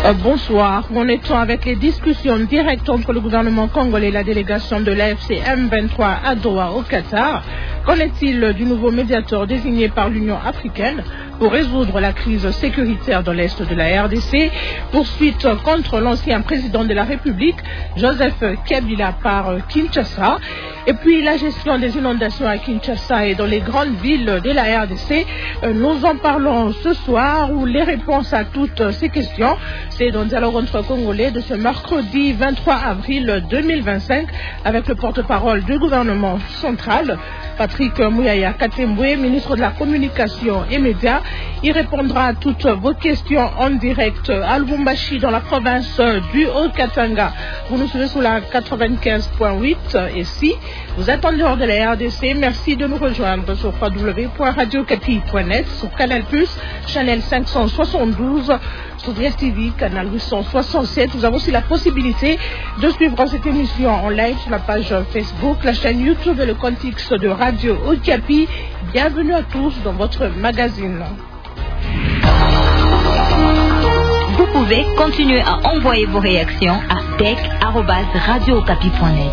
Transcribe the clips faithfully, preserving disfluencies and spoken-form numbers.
Euh, bonsoir. On est avec les discussions directes entre le gouvernement congolais et la délégation de l'A F C M vingt-trois à Doha au Qatar. Qu'en est-il du nouveau médiateur désigné par l'Union africaine pour résoudre la crise sécuritaire dans l'Est de la R D C? Poursuite contre l'ancien président de la République, Joseph Kabila, par Kinshasa. Et puis la gestion des inondations à Kinshasa et dans les grandes villes de la R D C. Nous en parlons ce soir, où les réponses à toutes ces questions, c'est dans le dialogue entre Congolais de ce mercredi vingt-trois avril deux mille vingt-cinq avec le porte-parole du gouvernement central, Patrick Mouyaya Katembwe, ministre de la Communication et Médias. Il répondra à toutes vos questions en direct à Lubumbashi, dans la province du Haut-Katanga. Vous nous suivez sur la quatre-vingt-quinze point huit, et si vous êtes en dehors de la R D C, merci de nous rejoindre sur w w w point radio capi point net, sur Canal plus, Channel cinq cent soixante-douze, sur D S T V, Canal huit cent soixante-sept. Vous avez aussi la possibilité de suivre cette émission en live sur la page Facebook, la chaîne YouTube et le compte X de Radio Okapi. Bienvenue à tous dans votre magazine. Vous pouvez continuer à envoyer vos réactions à tech arobase radio okapi point net.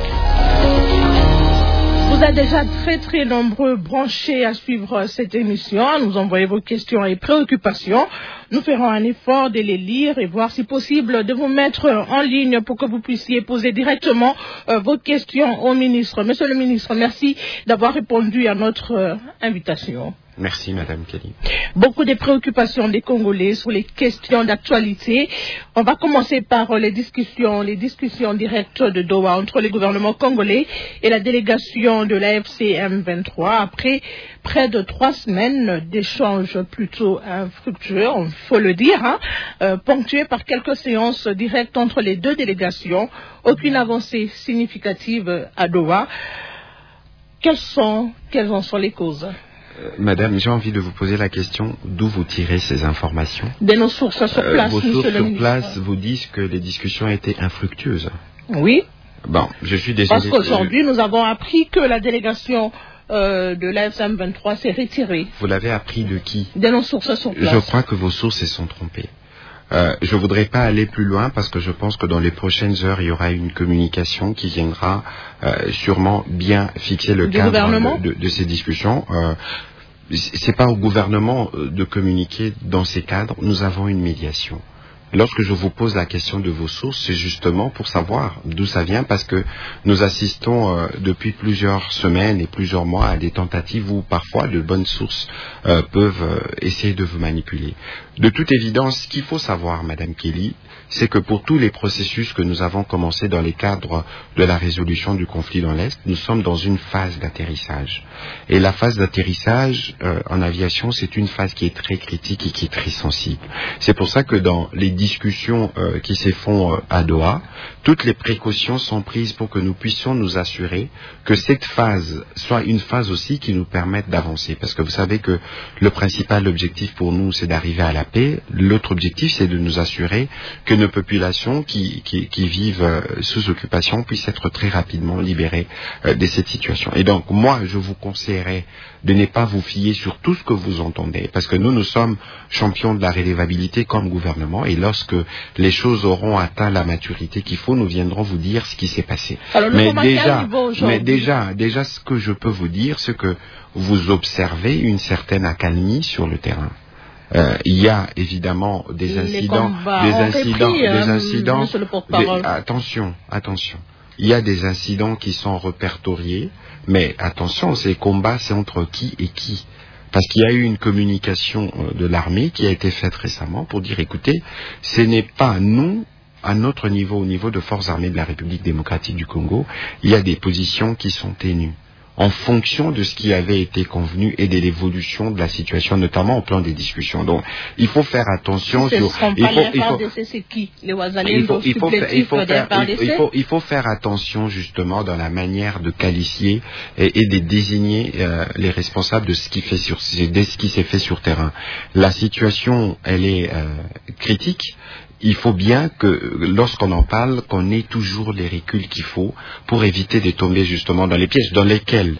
Vous êtes déjà très très nombreux branchés à suivre cette émission, à nous envoyer vos questions et préoccupations. Nous ferons un effort de les lire et voir si possible de vous mettre en ligne pour que vous puissiez poser directement euh, vos questions au ministre. Monsieur le ministre, merci d'avoir répondu à notre euh, invitation. Merci, Madame Kelly. Beaucoup de préoccupations des Congolais sur les questions d'actualité. On va commencer par les discussions, les discussions directes de Doha entre le gouvernement congolais et la délégation de l'A F C M vingt-trois. Après près de trois semaines d'échanges plutôt infructueux, il faut le dire, hein, euh, ponctués par quelques séances directes entre les deux délégations. Aucune avancée significative à Doha. Quelles sont, quelles en sont les causes? Madame, j'ai envie de vous poser la question, d'où vous tirez ces informations? De nos sources sur place, euh, Vos sources sur ministre. place vous disent que les discussions étaient infructueuses. Oui. Bon, je suis désolé. Parce qu'aujourd'hui, nous avons appris que la délégation euh, de l'A F C M vingt-trois s'est retirée. Vous l'avez appris de qui? De nos sources sur place. Je crois que vos sources se sont trompées. Euh, je ne voudrais pas aller plus loin parce que je pense que dans les prochaines heures, il y aura une communication qui viendra euh, sûrement bien fixer le du cadre de, de, de ces discussions. Euh, c'est pas au gouvernement de communiquer dans ces cadres. Nous avons une médiation. Lorsque je vous pose la question de vos sources, c'est justement pour savoir d'où ça vient, parce que nous assistons euh, depuis plusieurs semaines et plusieurs mois à des tentatives où parfois de bonnes sources euh, peuvent euh, essayer de vous manipuler. De toute évidence, ce qu'il faut savoir, Madame Kelly, c'est que pour tous les processus que nous avons commencés dans les cadres de la résolution du conflit dans l'Est, nous sommes dans une phase d'atterrissage. Et la phase d'atterrissage euh, en aviation, c'est une phase qui est très critique et qui est très sensible. C'est pour ça que dans les discussions euh, qui se font euh, à Doha, toutes les précautions sont prises pour que nous puissions nous assurer que cette phase soit une phase aussi qui nous permette d'avancer. Parce que vous savez que le principal objectif pour nous, c'est d'arriver à la paix. L'autre objectif, c'est de nous assurer que nos populations qui, qui, qui vivent euh, sous occupation puissent être très rapidement libérées euh, de cette situation. Et donc, moi, je vous conseillerais de ne pas vous fier sur tout ce que vous entendez, parce que nous, nous sommes champions de la relevabilité comme gouvernement, et lorsque les choses auront atteint la maturité qu'il faut, nous viendrons vous dire ce qui s'est passé. Alors, mais déjà, mais déjà, déjà, ce que je peux vous dire, c'est que vous observez une certaine accalmie sur le terrain. Euh, il y a évidemment des incidents, des incidents, repris, des hein, incidents. Des, attention, attention. Il y a des incidents qui sont répertoriés, mais attention, ces combats, c'est entre qui et qui. Parce qu'il y a eu une communication de l'armée qui a été faite récemment pour dire, écoutez, ce n'est pas nous, à notre niveau, au niveau de forces armées de la République démocratique du Congo, il y a des positions qui sont ténues, en fonction de ce qui avait été convenu et de l'évolution de la situation, notamment au plan des discussions. Donc, il faut faire attention sur... Il faut, il faut, il faut, il faut, il faut faire, il faut, il faut faire attention justement dans la manière de qualifier et, et de désigner euh, les responsables de ce qui fait sur, de ce qui s'est fait sur terrain. La situation, elle est euh, critique. Il faut bien que, lorsqu'on en parle, qu'on ait toujours les reculs qu'il faut pour éviter de tomber justement dans les pièges dans lesquels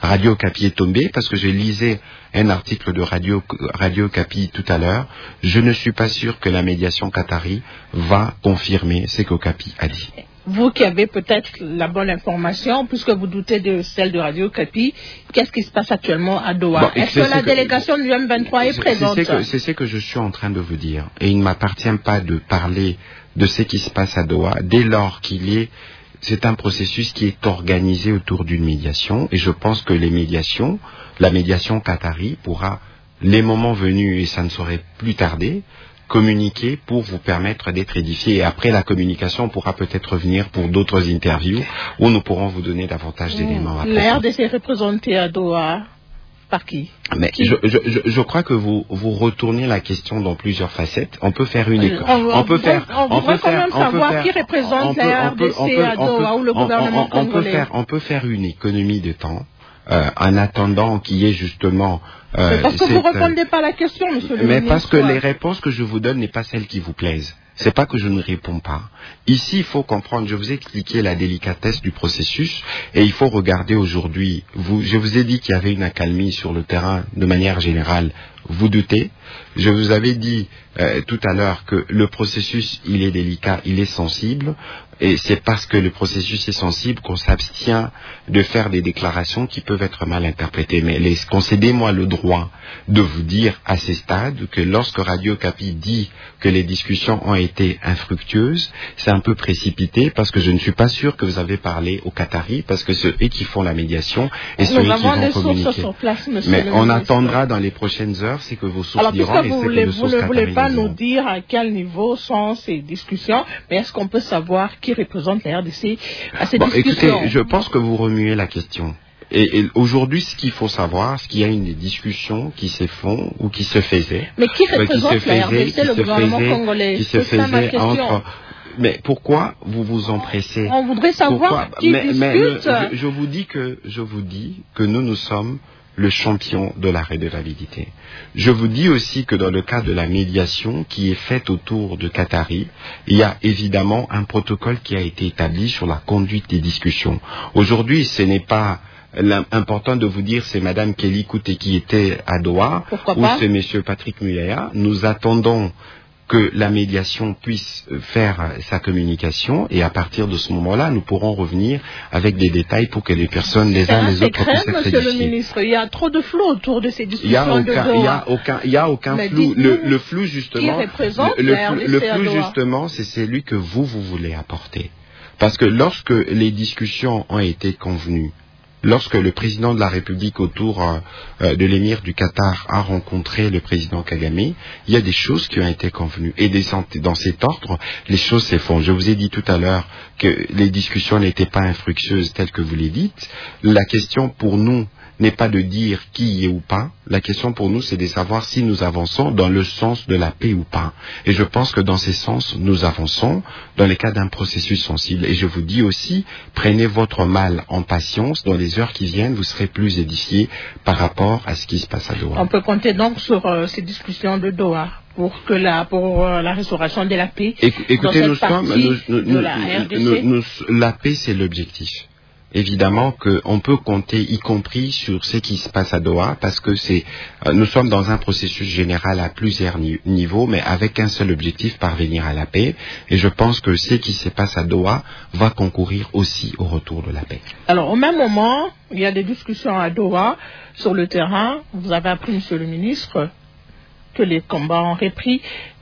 Radio Okapi est tombé, parce que je lisais un article de Radio, Radio Okapi tout à l'heure. Je ne suis pas sûr que la médiation qatari va confirmer ce qu'Okapi a dit. Vous qui avez peut-être la bonne information, puisque vous doutez de celle de Radio Okapi, qu'est-ce qui se passe actuellement à Doha? bon, Est-ce que la que, délégation du M vingt-trois est, est présente? C'est ce que je suis en train de vous dire. Et il ne m'appartient pas de parler de ce qui se passe à Doha, dès lors qu'il est... C'est un processus qui est organisé autour d'une médiation. Et je pense que les médiations, la médiation qatari pourra, les moments venus, et ça ne saurait plus tarder, communiquer pour vous permettre d'être édifié. Et après la communication, on pourra peut-être revenir pour d'autres interviews où nous pourrons vous donner davantage d'éléments. La R D C est représentée à Doha par qui? Mais qui? Je, je, je, je crois que vous, vous retournez la question dans plusieurs facettes. On peut faire une école. On, on peut faire. On, on peut quand même savoir qui représente la R D C à Doha ou le gouvernement congolais. On peut faire, on peut faire une économie de temps. Euh, en attendant qu'il y ait justement... Euh, parce que vous ne répondez pas à la question, monsieur le Mais ministre. parce que les réponses que je vous donne n'est pas celles qui vous plaisent. C'est pas que je ne réponds pas. Ici, il faut comprendre, je vous ai expliqué la délicatesse du processus et il faut regarder aujourd'hui. Vous, je vous ai dit qu'il y avait une accalmie sur le terrain de manière générale. Vous doutez? Je vous avais dit euh, tout à l'heure que le processus, il est délicat, il est sensible. Et c'est parce que le processus est sensible qu'on s'abstient de faire des déclarations qui peuvent être mal interprétées. Mais les, concédez-moi le droit de vous dire à ces stades que lorsque Radio Okapi dit que les discussions ont été infructueuses, c'est un peu précipité parce que je ne suis pas sûr que vous avez parlé aux Qataris parce que c'est eux qui font la médiation et c'est eux qui vont communiquer. Sur place, Mais on attendra dans les prochaines heures, c'est que vos sources Alors, diront et vous c'est voulez, que vous ne voulez pas nous dire à quel niveau sont ces discussions, mais est-ce qu'on peut savoir qui représente la R D C à ces bon, discussions? Écoutez, je pense que vous remuez la question. Et, et aujourd'hui, ce qu'il faut savoir, c'est qu'il y a une discussion qui se font ou qui se faisait. Mais qui représente euh, qui la R D C, le gouvernement faisait, congolais? Qui se faisait entre... Mais pourquoi vous vous empressez? On voudrait savoir pourquoi? qui mais, discute. Mais le, je, je vous dis que je vous dis que nous nous sommes le champion de la redevabilité. Je vous dis aussi que dans le cas de la médiation qui est faite autour de Qatari, il y a évidemment un protocole qui a été établi sur la conduite des discussions. Aujourd'hui, ce n'est pas important de vous dire c'est Madame Kelly Kouté qui était à Doha ou c'est Monsieur Patrick Mulea. Nous attendons que la médiation puisse faire sa communication et à partir de ce moment-là, nous pourrons revenir avec des détails pour que les personnes, les uns les autres, puissent être édifiées. Monsieur le ministre, il y a trop de flou autour de ces discussions. Il y a aucun, de Doha. il y a aucun, il y a aucun flou. Le, le flou justement, qui représente le, le, la R D C le flou à Doha. justement, c'est celui que vous vous voulez apporter. Parce que lorsque les discussions ont été convenues, lorsque le président de la République autour euh, de l'émir du Qatar a rencontré le président Kagame, il y a des choses qui ont été convenues. Et des, dans cet ordre, les choses se font. Je vous ai dit tout à l'heure que les discussions n'étaient pas infructueuses telles que vous les dites. La question pour nous n'est pas de dire qui y est ou pas. La question pour nous, c'est de savoir si nous avançons dans le sens de la paix ou pas. Et je pense que dans ces sens, nous avançons dans le cas d'un processus sensible. Et je vous dis aussi, prenez votre mal en patience. Dans les heures qui viennent, vous serez plus édifiés par rapport à ce qui se passe à Doha. On peut compter donc sur euh, ces discussions de Doha pour que la pour euh, la restauration de la paix. Écoutez, dans cette nous sommes nous, nous, de la R D C. Nous, nous, la paix, c'est l'objectif. Évidemment qu'on peut compter, y compris sur ce qui se passe à Doha, parce que c'est, euh, nous sommes dans un processus général à plusieurs ni- niveaux, mais avec un seul objectif, parvenir à la paix. Et je pense que ce qui se passe à Doha va concourir aussi au retour de la paix. Alors, au même moment, il y a des discussions à Doha sur le terrain. Vous avez appris, monsieur le ministre, que les combats ont repris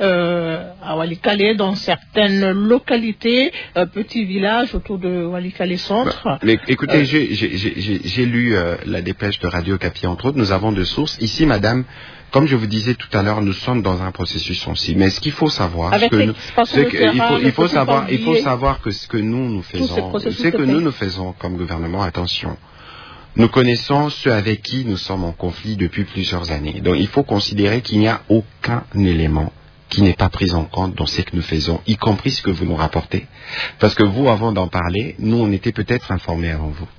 euh, à Walikale, dans certaines localités, euh, petits villages autour de Walikale Centre. Bah, mais écoutez, euh, j'ai, j'ai, j'ai, j'ai lu euh, la dépêche de Radio Okapi, entre autres. Nous avons deux sources. Ici, madame, comme je vous disais tout à l'heure, nous sommes dans un processus sensible. Mais ce qu'il faut savoir, Avec que nous, c'est que, terrain, il faut, il faut savoir, il faut liés, savoir que ce que nous nous faisons, c'est que nous nous faisons comme gouvernement. Attention. Nous connaissons ceux avec qui nous sommes en conflit depuis plusieurs années. Donc il faut considérer qu'il n'y a aucun élément qui n'est pas pris en compte dans ce que nous faisons, y compris ce que vous nous rapportez. Parce que vous, avant d'en parler, nous, on était peut-être informés avant vous.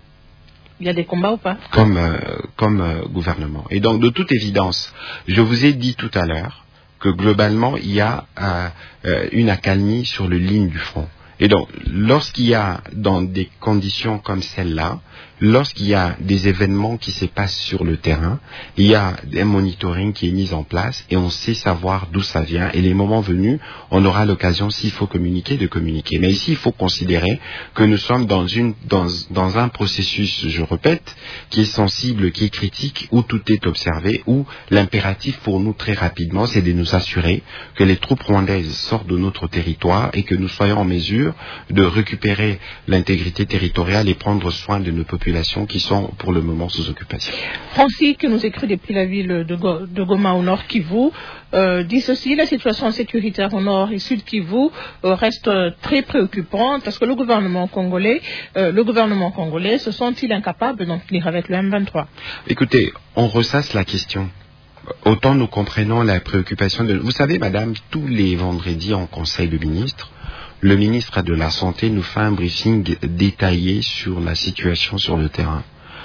Il y a des combats ou pas? Comme, euh, comme euh, gouvernement. Et donc, de toute évidence, je vous ai dit tout à l'heure que globalement, il y a euh, euh, une accalmie sur le ligne du front. Et donc, lorsqu'il y a, dans des conditions comme celle-là, lorsqu'il y a des événements qui se passent sur le terrain, il y a un monitoring qui est mis en place et on sait savoir d'où ça vient. Et les moments venus, on aura l'occasion, s'il faut communiquer, de communiquer. Mais ici, il faut considérer que nous sommes dans une, dans, dans un processus, je répète, qui est sensible, qui est critique, où tout est observé, où l'impératif pour nous très rapidement, c'est de nous assurer que les troupes rwandaises sortent de notre territoire et que nous soyons en mesure de récupérer l'intégrité territoriale et prendre soin de nos populations qui sont pour le moment sous occupation. Francis, qui nous écrit depuis la ville de, Go de Goma au nord Kivu, euh, dit ceci: la situation sécuritaire au nord et sud Kivu euh, reste très préoccupante parce que le gouvernement congolais, euh, le gouvernement congolais se sent-il incapable d'en finir avec le M vingt-trois? Écoutez, on ressasse la question. Autant nous comprenons la préoccupation de... Vous savez, madame, tous les vendredis en conseil de ministres, le ministre de la Santé nous fait un briefing détaillé sur la situation sur le terrain,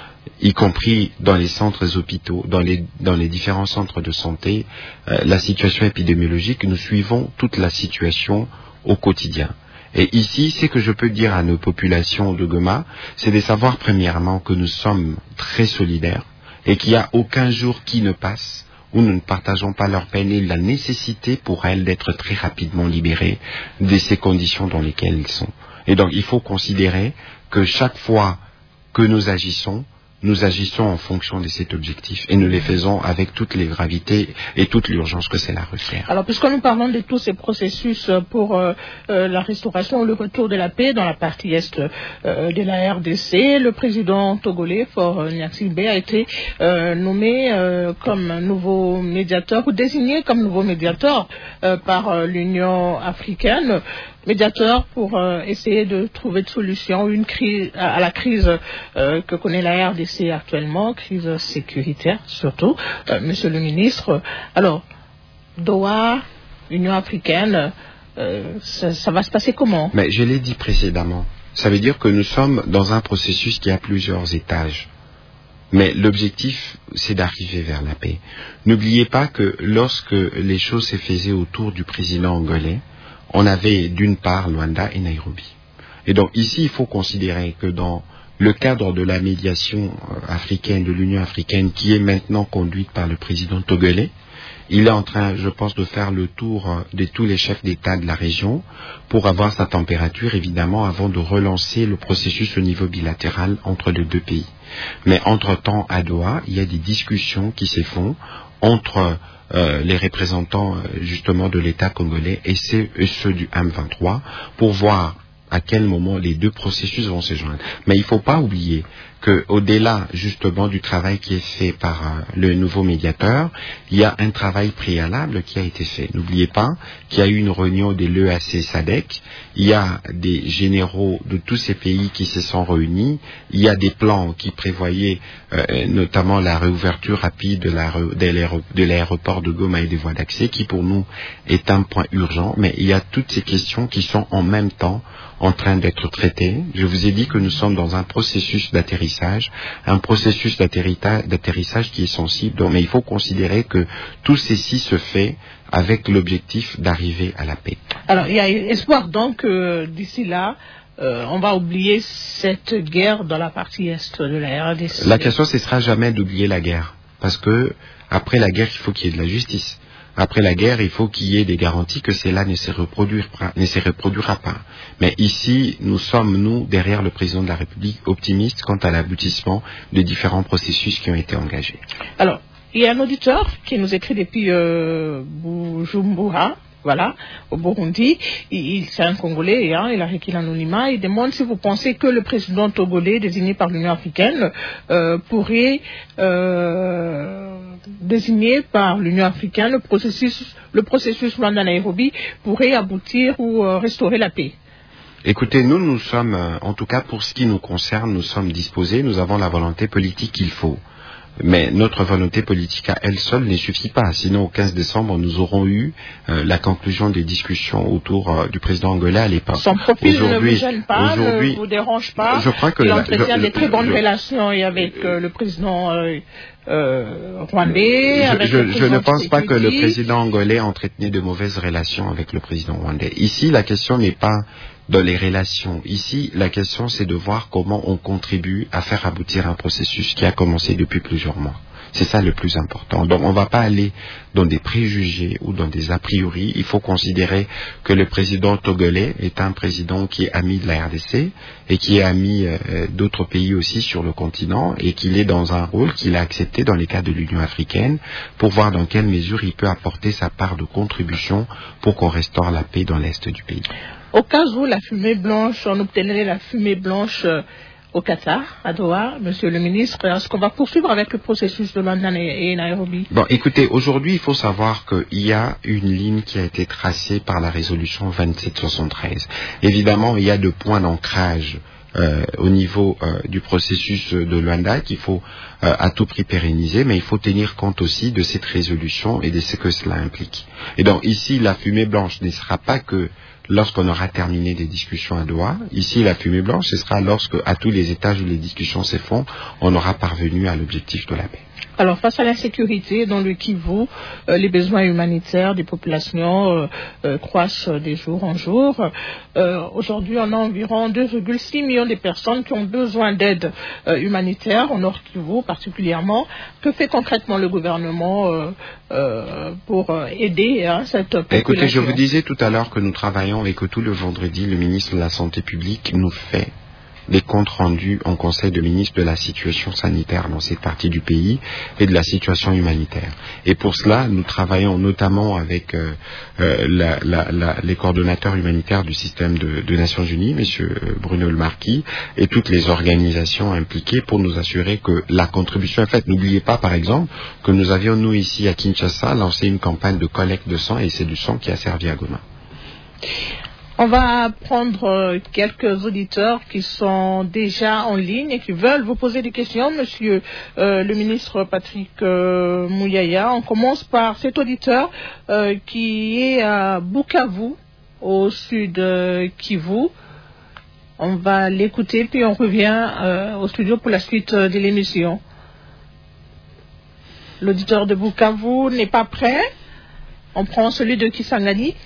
y compris dans les centres hôpitaux, dans les, dans les différents centres de santé, euh, la situation épidémiologique. Nous suivons toute la situation au quotidien. Et ici, ce que je peux dire à nos populations de Goma, c'est de savoir premièrement que nous sommes très solidaires et qu'il n'y a aucun jour qui ne passe où nous ne partageons pas leur peine et la nécessité pour elles d'être très rapidement libérées de ces conditions dans lesquelles ils sont. Et donc, il faut considérer que chaque fois que nous agissons, nous agissons en fonction de cet objectif et nous les faisons avec toutes les gravités et toute l'urgence que cela requiert. Alors, puisque nous parlons de tous ces processus pour euh, euh, la restauration ou le retour de la paix dans la partie est euh, de la R D C, le président togolais, Faure Gnassingbé, a été euh, nommé euh, comme nouveau médiateur ou désigné comme nouveau médiateur euh, par euh, l'Union africaine. Médiateur pour euh, essayer de trouver de solutions une crise, à, à la crise euh, que connaît la R D C actuellement, crise sécuritaire surtout. Euh, monsieur le ministre, alors, Doha, Union africaine, euh, ça, ça va se passer comment? Mais je l'ai dit précédemment, ça veut dire que nous sommes dans un processus qui a plusieurs étages. Mais l'objectif, c'est d'arriver vers la paix. N'oubliez pas que lorsque les choses se faisaient autour du président angolais, on avait d'une part Luanda et Nairobi. Et donc ici, il faut considérer que dans le cadre de la médiation africaine, de l'Union africaine, qui est maintenant conduite par le président togolais, il est en train, je pense, de faire le tour de tous les chefs d'État de la région pour avoir sa température, évidemment, avant de relancer le processus au niveau bilatéral entre les deux pays. Mais entre-temps, à Doha, il y a des discussions qui se font entre euh, les représentants, justement, de l'État congolais et ceux, et ceux du M vingt-trois pour voir à quel moment les deux processus vont se joindre. Mais il ne faut pas oublier qu'au-delà justement du travail qui est fait par euh, le nouveau médiateur, il y a un travail préalable qui a été fait. N'oubliez pas qu'il y a eu une réunion de l'E A C S A D C, il y a des généraux de tous ces pays qui se sont réunis, il y a des plans qui prévoyaient euh, notamment la réouverture rapide de l'aéroport de Goma et des voies d'accès, qui pour nous est un point urgent, mais il y a toutes ces questions qui sont en même temps en train d'être traitées. Je vous ai dit que nous sommes dans un processus d'atterrissage, un processus d'atterrissage qui est sensible, donc, mais il faut considérer que tout ceci se fait avec l'objectif d'arriver à la paix. Alors, il y a espoir donc que d'ici là, euh, on va oublier cette guerre dans la partie est de la R D C. La question, ce sera jamais d'oublier la guerre, parce que après la guerre, il faut qu'il y ait de la justice. Après la guerre, il faut qu'il y ait des garanties que cela ne se reproduira, ne se reproduira pas. Mais ici, nous sommes, nous, derrière le président de la République, optimistes quant à l'aboutissement de différents processus qui ont été engagés. Alors, il y a un auditeur qui nous écrit depuis euh, Bujumbura, voilà, au Burundi. Il, il, c'est un Congolais, hein, il a requis l'anonymat. Il demande si vous pensez que le président togolais désigné par l'Union africaine euh, pourrait euh, désigner par l'Union africaine le processus, le processus Luanda-Nairobi pourrait aboutir ou euh, restaurer la paix. Écoutez, nous, nous sommes, en tout cas pour ce qui nous concerne, nous sommes disposés, nous avons la volonté politique qu'il faut. Mais notre volonté politique à elle seule ne suffit pas. Sinon, au quinze décembre, nous aurons eu euh, la conclusion des discussions autour euh, du président angolais à l'époque. Son profil ne vous gêne pas, ne vous dérange pas. Je crois que il entretient je, des très bonnes je, relations avec euh, le président euh, euh, rwandais. Je, avec je, le je ne pense pas que le dit. président angolais entretenait de mauvaises relations avec le président rwandais. Ici, la question n'est pas dans les relations. Ici, la question, c'est de voir comment on contribue à faire aboutir un processus qui a commencé depuis plusieurs mois. C'est ça le plus important. Donc on ne va pas aller dans des préjugés ou dans des a priori. Il faut considérer que le président togolais est un président qui est ami de la R D C et qui est ami euh, d'autres pays aussi sur le continent et qu'il est dans un rôle qu'il a accepté dans les cas de l'Union africaine pour voir dans quelle mesure il peut apporter sa part de contribution pour qu'on restaure la paix dans l'est du pays. Au cas où la fumée blanche, on obtiendrait la fumée blanche euh, au Qatar, à Doha, Monsieur le ministre, est-ce qu'on va poursuivre avec le processus de London et, et Nairobi? Bon, écoutez, aujourd'hui, il faut savoir qu'il y a une ligne qui a été tracée par la résolution vingt-sept soixante-treize. Évidemment, il y a deux points d'ancrage euh, au niveau euh, du processus de Luanda qu'il faut euh, à tout prix pérenniser, mais il faut tenir compte aussi de cette résolution et de ce que cela implique. Et donc, ici, la fumée blanche ne sera pas que lorsqu'on aura terminé des discussions à Doha. Ici, la fumée blanche, ce sera lorsque, à tous les étages où les discussions se font, on aura parvenu à l'objectif de la paix. Alors, face à l'insécurité dans le Kivu, euh, les besoins humanitaires des populations euh, euh, croissent de jour en jour. Euh, aujourd'hui, on a environ deux virgule six millions de personnes qui ont besoin d'aide euh, humanitaire, au Nord Kivu particulièrement. Que fait concrètement le gouvernement euh, euh, pour euh, aider hein, cette population? Écoutez, je vous disais tout à l'heure que nous travaillons et que tout le vendredi, le ministre de la Santé publique nous fait des comptes rendus en Conseil de ministres de la situation sanitaire dans cette partie du pays et de la situation humanitaire. Et pour cela, nous travaillons notamment avec euh, euh, la, la, la, les coordonnateurs humanitaires du système de, de Nations Unies, M. Bruno Le Marquis, et toutes les organisations impliquées pour nous assurer que la contribution est faite. N'oubliez pas, par exemple, que nous avions, nous, ici à Kinshasa, lancé une campagne de collecte de sang et c'est du sang qui a servi à Goma. On va prendre quelques auditeurs qui sont déjà en ligne et qui veulent vous poser des questions, monsieur euh, le ministre Patrick euh, Mouyaya. On commence par cet auditeur euh, qui est à Bukavu, au sud euh, Kivu. On va l'écouter puis on revient euh, au studio pour la suite de l'émission. L'auditeur de Bukavu n'est pas prêt. On prend celui de Kisangani.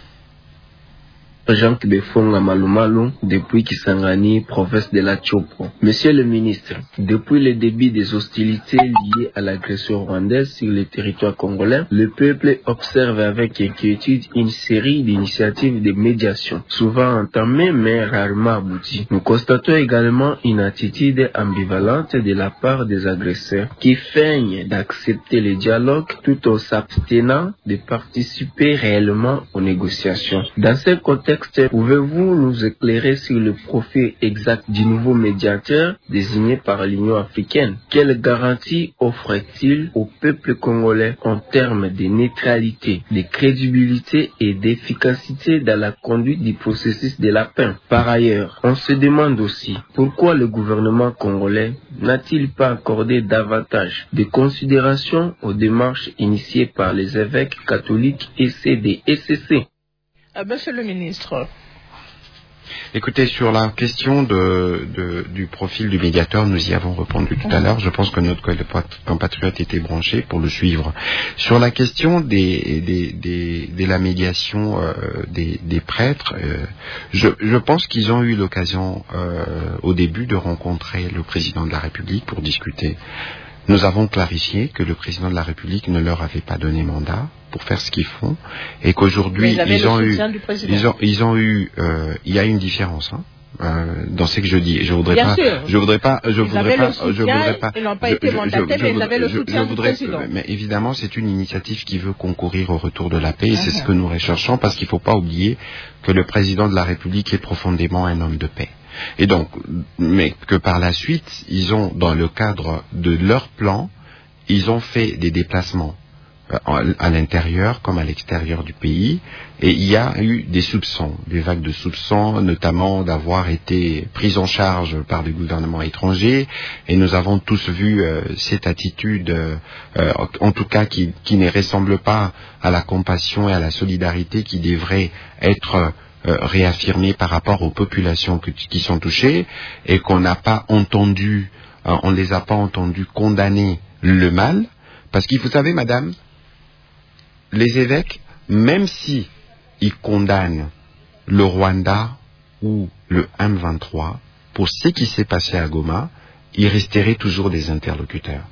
Jean Kibefonga Malumalu, depuis Kisangani, province de la Tchopo. Monsieur le ministre, depuis le début des hostilités liées à l'agression rwandaise sur le territoire congolais, le peuple observe avec inquiétude une série d'initiatives de médiation, souvent entamées mais rarement abouties. Nous constatons également une attitude ambivalente de la part des agresseurs qui feignent d'accepter le dialogue tout en s'abstenant de participer réellement aux négociations. Dans ce contexte, pouvez-vous nous éclairer sur le profil exact du nouveau médiateur désigné par l'Union africaine? Quelle garantie offre-t-il au peuple congolais en termes de neutralité, de crédibilité et d'efficacité dans la conduite du processus de la paix? Par ailleurs, on se demande aussi pourquoi le gouvernement congolais n'a-t-il pas accordé davantage de considération aux démarches initiées par les évêques catholiques et C D et C C? Euh, monsieur le ministre. Écoutez, sur la question de, de, du profil du médiateur, nous y avons répondu tout à l'heure. Je pense que notre compatriote était branché pour le suivre. Sur la question des, des, des, de la médiation euh, des, des prêtres, euh, je, je pense qu'ils ont eu l'occasion euh, au début de rencontrer le président de la République pour discuter. Nous avons clarifié que le président de la République ne leur avait pas donné mandat pour faire ce qu'ils font et qu'aujourd'hui ils, ils ont eu, ils ont, ils ont eu, euh, il y a une différence hein, euh, dans ce que je dis. Je voudrais Bien pas, sûr. je voudrais pas, je ils voudrais pas, soutien, je voudrais pas. Ils n'ont pas je, été mandatés, je, mais ils avaient le soutien je, je voudrais, du président. Mais évidemment, c'est une initiative qui veut concourir au retour de la paix et uh-huh. c'est ce que nous recherchons parce qu'il ne faut pas oublier que le président de la République est profondément un homme de paix. Et donc, mais que par la suite, ils ont, dans le cadre de leur plan, ils ont fait des déplacements euh, à l'intérieur comme à l'extérieur du pays et il y a eu des soupçons, des vagues de soupçons, notamment d'avoir été pris en charge par des gouvernements étrangers et nous avons tous vu euh, cette attitude, euh, en tout cas qui, qui ne ressemble pas à la compassion et à la solidarité qui devrait être Euh, réaffirmé par rapport aux populations que, qui sont touchées et qu'on n'a pas entendu, euh, on ne les a pas entendus condamner le mal, parce qu'il faut savoir, madame, les évêques, même si ils condamnent le Rwanda ou le M vingt-trois, pour ce qui s'est passé à Goma, ils resteraient toujours des interlocuteurs.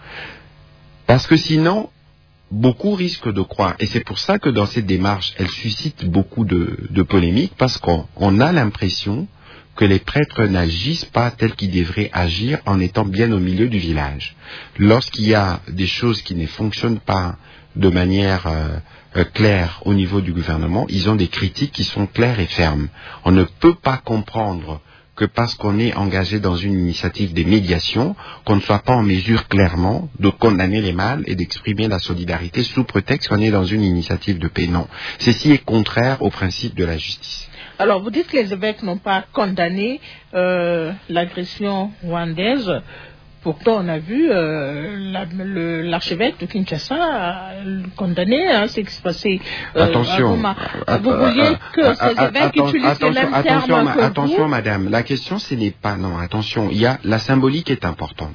Parce que sinon, beaucoup risquent de croire, et c'est pour ça que dans cette démarche, elle suscite beaucoup de, de polémiques, parce qu'on on a l'impression que les prêtres n'agissent pas tels qu'ils devraient agir en étant bien au milieu du village. Lorsqu'il y a des choses qui ne fonctionnent pas de manière euh, euh, claire au niveau du gouvernement, ils ont des critiques qui sont claires et fermes. On ne peut pas comprendre que parce qu'on est engagé dans une initiative de médiation, qu'on ne soit pas en mesure clairement de condamner les mâles et d'exprimer la solidarité sous prétexte qu'on est dans une initiative de paix. Non. Ceci est contraire au principe de la justice. Alors, vous dites que les évêques n'ont pas condamné euh, l'agression rwandaise. Pourtant, on a vu euh, la, le, l'archevêque de Kinshasa a condamné hein, ce qui se passait euh, attention, à Goma. Vous vouliez que euh, ces évêques atten- utilisent attention, les mêmes attention, termes ma, que attention, vous. madame. La question, ce n'est pas... Non, attention. Il y a, la symbolique est importante.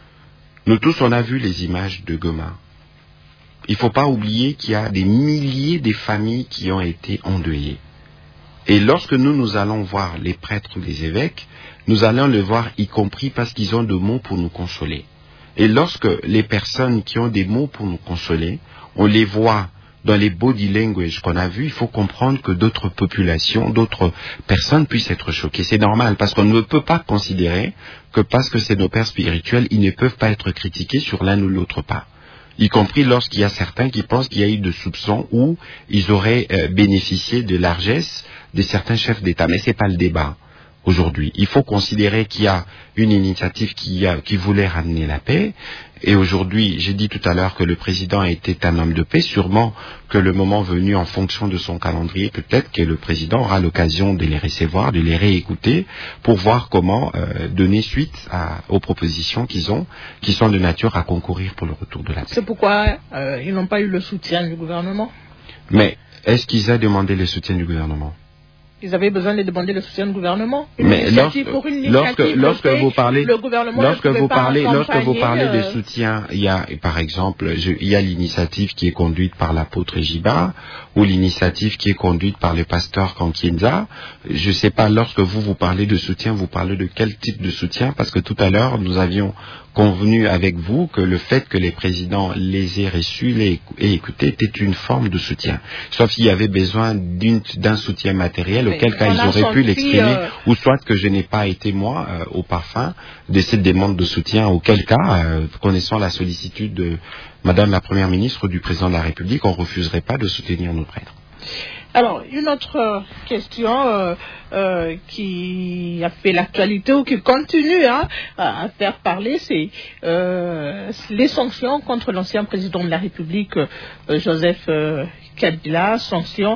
Nous tous, on a vu les images de Goma. Il ne faut pas oublier qu'il y a des milliers de familles qui ont été endeuillées. Et lorsque nous, nous allons voir les prêtres ou les évêques, nous allons le voir y compris parce qu'ils ont des mots pour nous consoler. Et lorsque les personnes qui ont des mots pour nous consoler, on les voit dans les body language qu'on a vus, il faut comprendre que d'autres populations, d'autres personnes puissent être choquées. C'est normal parce qu'on ne peut pas considérer que parce que c'est nos pères spirituels, ils ne peuvent pas être critiqués sur l'un ou l'autre pas. Y compris lorsqu'il y a certains qui pensent qu'il y a eu de soupçons où ils auraient euh, bénéficié de largesse de certains chefs d'État. Mais c'est pas le débat aujourd'hui. Il faut considérer qu'il y a une initiative qui, a, qui voulait ramener la paix. Et aujourd'hui, j'ai dit tout à l'heure que le président était un homme de paix. Sûrement que le moment venu, en fonction de son calendrier, peut-être que le président aura l'occasion de les recevoir, de les réécouter, pour voir comment euh, donner suite à, aux propositions qu'ils ont, qui sont de nature à concourir pour le retour de la paix. C'est pourquoi euh, ils n'ont pas eu le soutien du gouvernement. Mais est-ce qu'ils ont demandé le soutien du gouvernement? Ils avaient besoin de demander le soutien du gouvernement. Une Mais lorsque, pour une lorsque, lorsque fait, vous parlez, le gouvernement lorsque vous parlez, lorsque vous parlez euh... de soutien, il y a, par exemple, je, il y a l'initiative qui est conduite par l'apôtre Jiba, ou l'initiative qui est conduite par le pasteur Kankienza. Je ne sais pas, lorsque vous, vous parlez de soutien, vous parlez de quel type de soutien? Parce que tout à l'heure, nous avions convenu avec vous que le fait que les présidents les aient reçus, les aient écoutés, était une forme de soutien. Sauf qu'il y avait besoin d'une, d'un soutien matériel, mais auquel cas ils auraient pu l'exprimer, euh... ou soit que je n'ai pas été moi euh, au parfum de cette demande de soutien, auquel cas, euh, connaissant la sollicitude de Madame la Première ministre ou du Président de la République, on ne refuserait pas de soutenir nos prêtres. Alors, une autre question euh, euh, qui a fait l'actualité ou qui continue hein, à faire parler, c'est euh, les sanctions contre l'ancien président de la République, euh, Joseph euh, Kabila, sanctions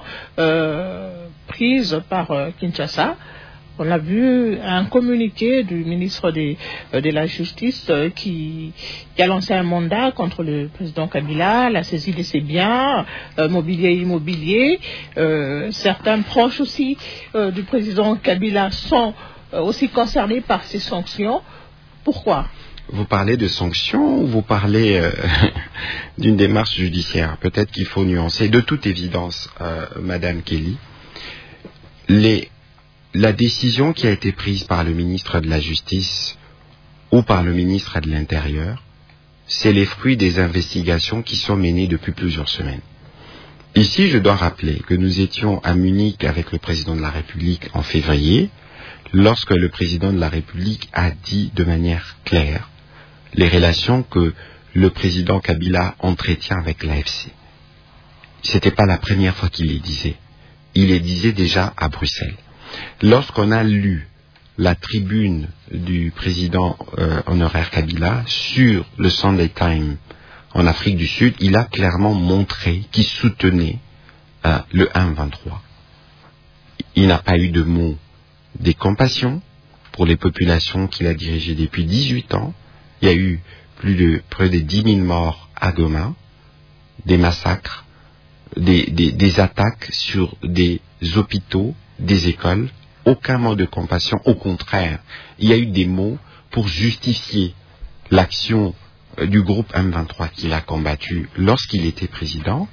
euh, prises par euh, Kinshasa. On a vu un communiqué du ministre de, de la Justice euh, qui, qui a lancé un mandat contre le président Kabila, la saisie de ses biens, euh, mobilier et immobilier. Euh, certains proches aussi euh, du président Kabila sont euh, aussi concernés par ces sanctions. Pourquoi ? Vous parlez de sanctions ou vous parlez euh, d'une démarche judiciaire? Peut-être qu'il faut nuancer. De toute évidence, euh, Madame Kelly, les... la décision qui a été prise par le ministre de la Justice ou par le ministre de l'Intérieur, c'est les fruits des investigations qui sont menées depuis plusieurs semaines. Ici, je dois rappeler que nous étions à Munich avec le président de la République en février, lorsque le président de la République a dit de manière claire les relations que le président Kabila entretient avec l'A F C. C'était pas la première fois qu'il les disait. Il les disait déjà à Bruxelles. Lorsqu'on a lu la tribune du président euh, honoraire Kabila sur le Sunday Times en Afrique du Sud, il a clairement montré qu'il soutenait euh, le M vingt-trois. Il n'a pas eu de mots de compassion pour les populations qu'il a dirigées depuis dix-huit ans. Il y a eu plus de près de dix mille morts à Goma, des massacres, des, des, des attaques sur des hôpitaux, des écoles. Aucun mot de compassion, au contraire, il y a eu des mots pour justifier l'action du groupe M vingt-trois qu'il a combattu lorsqu'il était président,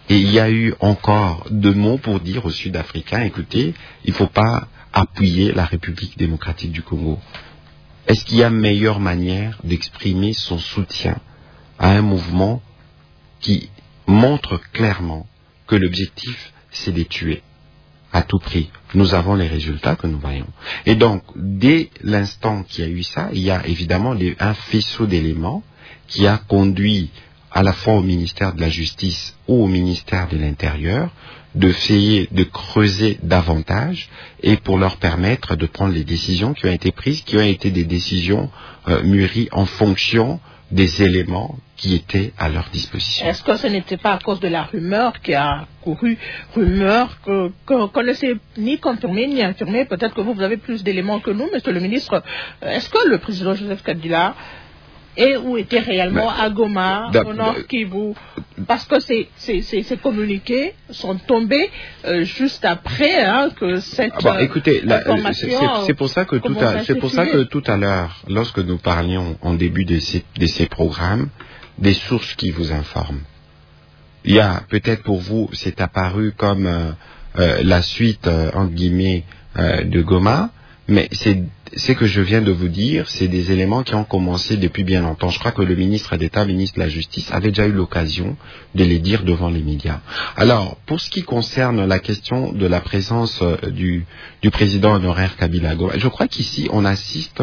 Et il y a eu encore deux mots pour dire aux Sud-Africains, écoutez, il ne faut pas appuyer la République démocratique du Congo. Est-ce qu'il y a meilleure manière d'exprimer son soutien à un mouvement qui montre clairement que l'objectif, c'est de les tuer à tout prix? Nous avons les résultats que nous voyons. Et donc, dès l'instant qu'il y a eu ça, il y a évidemment des, un faisceau d'éléments qui a conduit à la fois au ministère de la Justice ou au ministère de l'Intérieur, d'essayer de creuser davantage et pour leur permettre de prendre les décisions qui ont été prises, qui ont été des décisions euh, mûries en fonction des éléments qui étaient à leur disposition. Est-ce que ce n'était pas à cause de la rumeur qui a couru, rumeur que, que, qu'on ne sait ni confirmer ni infirmer? Peut-être que vous, vous avez plus d'éléments que nous, monsieur le ministre. Est-ce que le président Joseph Kabila et où était réellement à Goma, au Nord Kivu, parce que ces, ces, ces, ces communiqués sont tombés euh, juste après hein, que cette ah bon, écoutez, euh, information... C'est, c'est, c'est pour ça que tout à, c'est pour ça que tout à l'heure, lorsque nous parlions en début de ces, de ces programmes, des sources qui vous informent. Il y a peut-être pour vous, c'est apparu comme euh, euh, la suite euh, entre guillemets euh, de Goma, mais c'est ce que je viens de vous dire, c'est des éléments qui ont commencé depuis bien longtemps. Je crois que le ministre d'État, ministre de la Justice, avait déjà eu l'occasion de les dire devant les médias. Alors, pour ce qui concerne la question de la présence euh, du, du président honoraire Kabila Goma, je crois qu'ici, on assiste,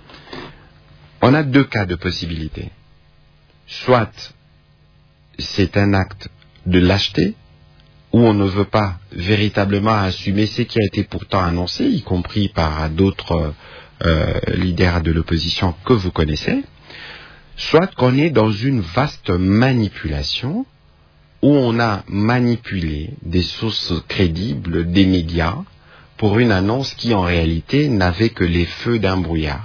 on a deux cas de possibilité. Soit c'est un acte de lâcheté, où on ne veut pas véritablement assumer ce qui a été pourtant annoncé, y compris par d'autres euh, leaders de l'opposition que vous connaissez, soit qu'on est dans une vaste manipulation où on a manipulé des sources crédibles, des médias, pour une annonce qui en réalité n'avait que les feux d'un brouillard.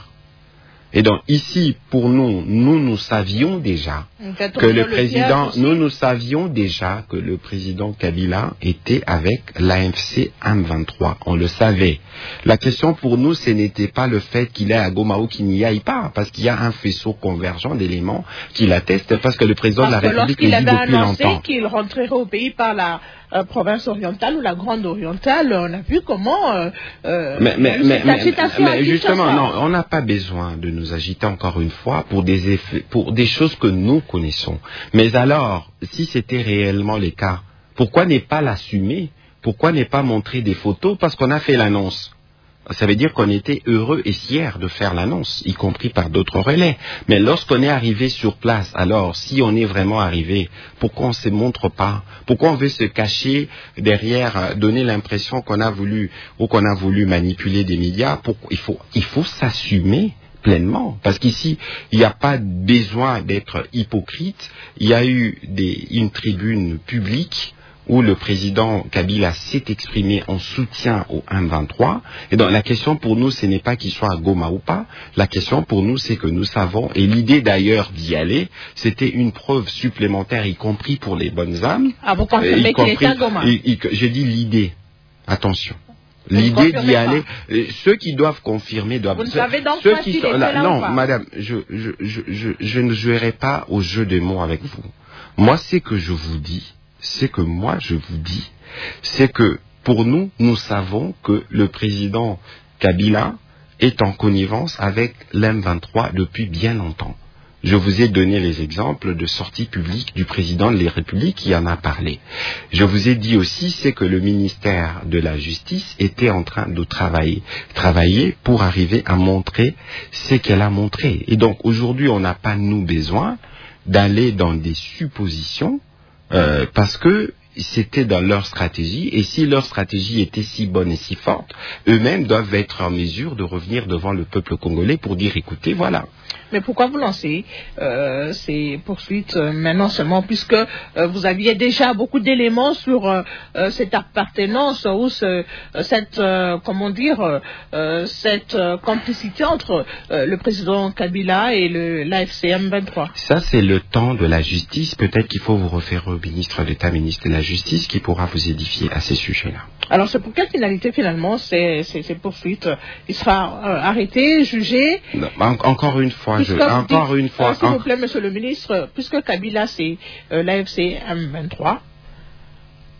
Et donc ici, pour nous, nous nous savions déjà que le président, nous nous savions déjà que le président Kabila était avec l'A F C M vingt-trois. On le savait. La question pour nous, ce n'était pas le fait qu'il est à Goma ou qu'il n'y aille pas, parce qu'il y a un faisceau convergent d'éléments qui l'attestent, parce que le président parce de la République le dit depuis longtemps. Lorsqu'il avait annoncé qu'il rentrerait au pays par la euh, province orientale ou la grande orientale, on a vu comment. Euh, euh, mais mais, mais, mais, mais justement, non, on n'a pas besoin de nous agiter encore une fois pour des effets, pour des choses que nous connaissons. Mais alors, si c'était réellement le cas, pourquoi ne pas l'assumer? Pourquoi ne pas montrer des photos? Parce qu'on a fait l'annonce. Ça veut dire qu'on était heureux et fiers de faire l'annonce, y compris par d'autres relais. Mais lorsqu'on est arrivé sur place, alors, si on est vraiment arrivé, pourquoi on ne se montre pas? Pourquoi on veut se cacher derrière, donner l'impression qu'on a voulu, ou qu'on a voulu manipuler des médias? Pourquoi? Il faut, il faut s'assumer pleinement, parce qu'ici, il n'y a pas besoin d'être hypocrite. Il y a eu des, une tribune publique où le président Kabila s'est exprimé en soutien au M vingt-trois. Et donc la question pour nous, ce n'est pas qu'il soit à Goma ou pas. La question pour nous, c'est que nous savons, et l'idée d'ailleurs d'y aller, c'était une preuve supplémentaire, y compris pour les bonnes âmes. Ah, vous confirmez qu'il est à Goma? J'ai dit l'idée. Attention. L'idée d'y aller, euh, ceux qui doivent confirmer doivent. Vous ne savez donc ceux pas qui s'il sont, était là, là non, ou pas? madame, je, je, je, je, je ne jouerai pas au jeu de mots avec vous. Moi, c'est que je vous dis, c'est que moi, je vous dis, c'est que pour nous, nous savons que le président Kabila est en connivence avec l'M vingt-trois depuis bien longtemps. Je vous ai donné les exemples de sorties publiques du président de la République qui en a parlé. Je vous ai dit aussi, c'est que le ministère de la Justice était en train de travailler, travailler pour arriver à montrer ce qu'elle a montré. Et donc aujourd'hui, on n'a pas nous besoin d'aller dans des suppositions euh, parce que c'était dans leur stratégie, et si leur stratégie était si bonne et si forte, eux-mêmes doivent être en mesure de revenir devant le peuple congolais pour dire, écoutez, voilà. Mais pourquoi vous lancez euh, ces poursuites euh, maintenant seulement, puisque euh, vous aviez déjà beaucoup d'éléments sur euh, euh, cette appartenance ou ce, euh, cette, euh, comment dire, euh, cette euh, complicité entre euh, le président Kabila et le, l'A F C M vingt-trois. Ça, c'est le temps de la justice. Peut-être qu'il faut vous référer au ministre d'État, ministre de la Justice, qui pourra vous édifier à ces sujets-là. Alors, c'est pour quelle finalité, finalement, ces, ces, ces poursuites? Il sera euh, arrêté, jugé? Non, en, encore une fois, je, encore dites, une fois. Euh, S'il en... vous plaît, monsieur le ministre, puisque Kabila, c'est euh, l'A F C M vingt-trois,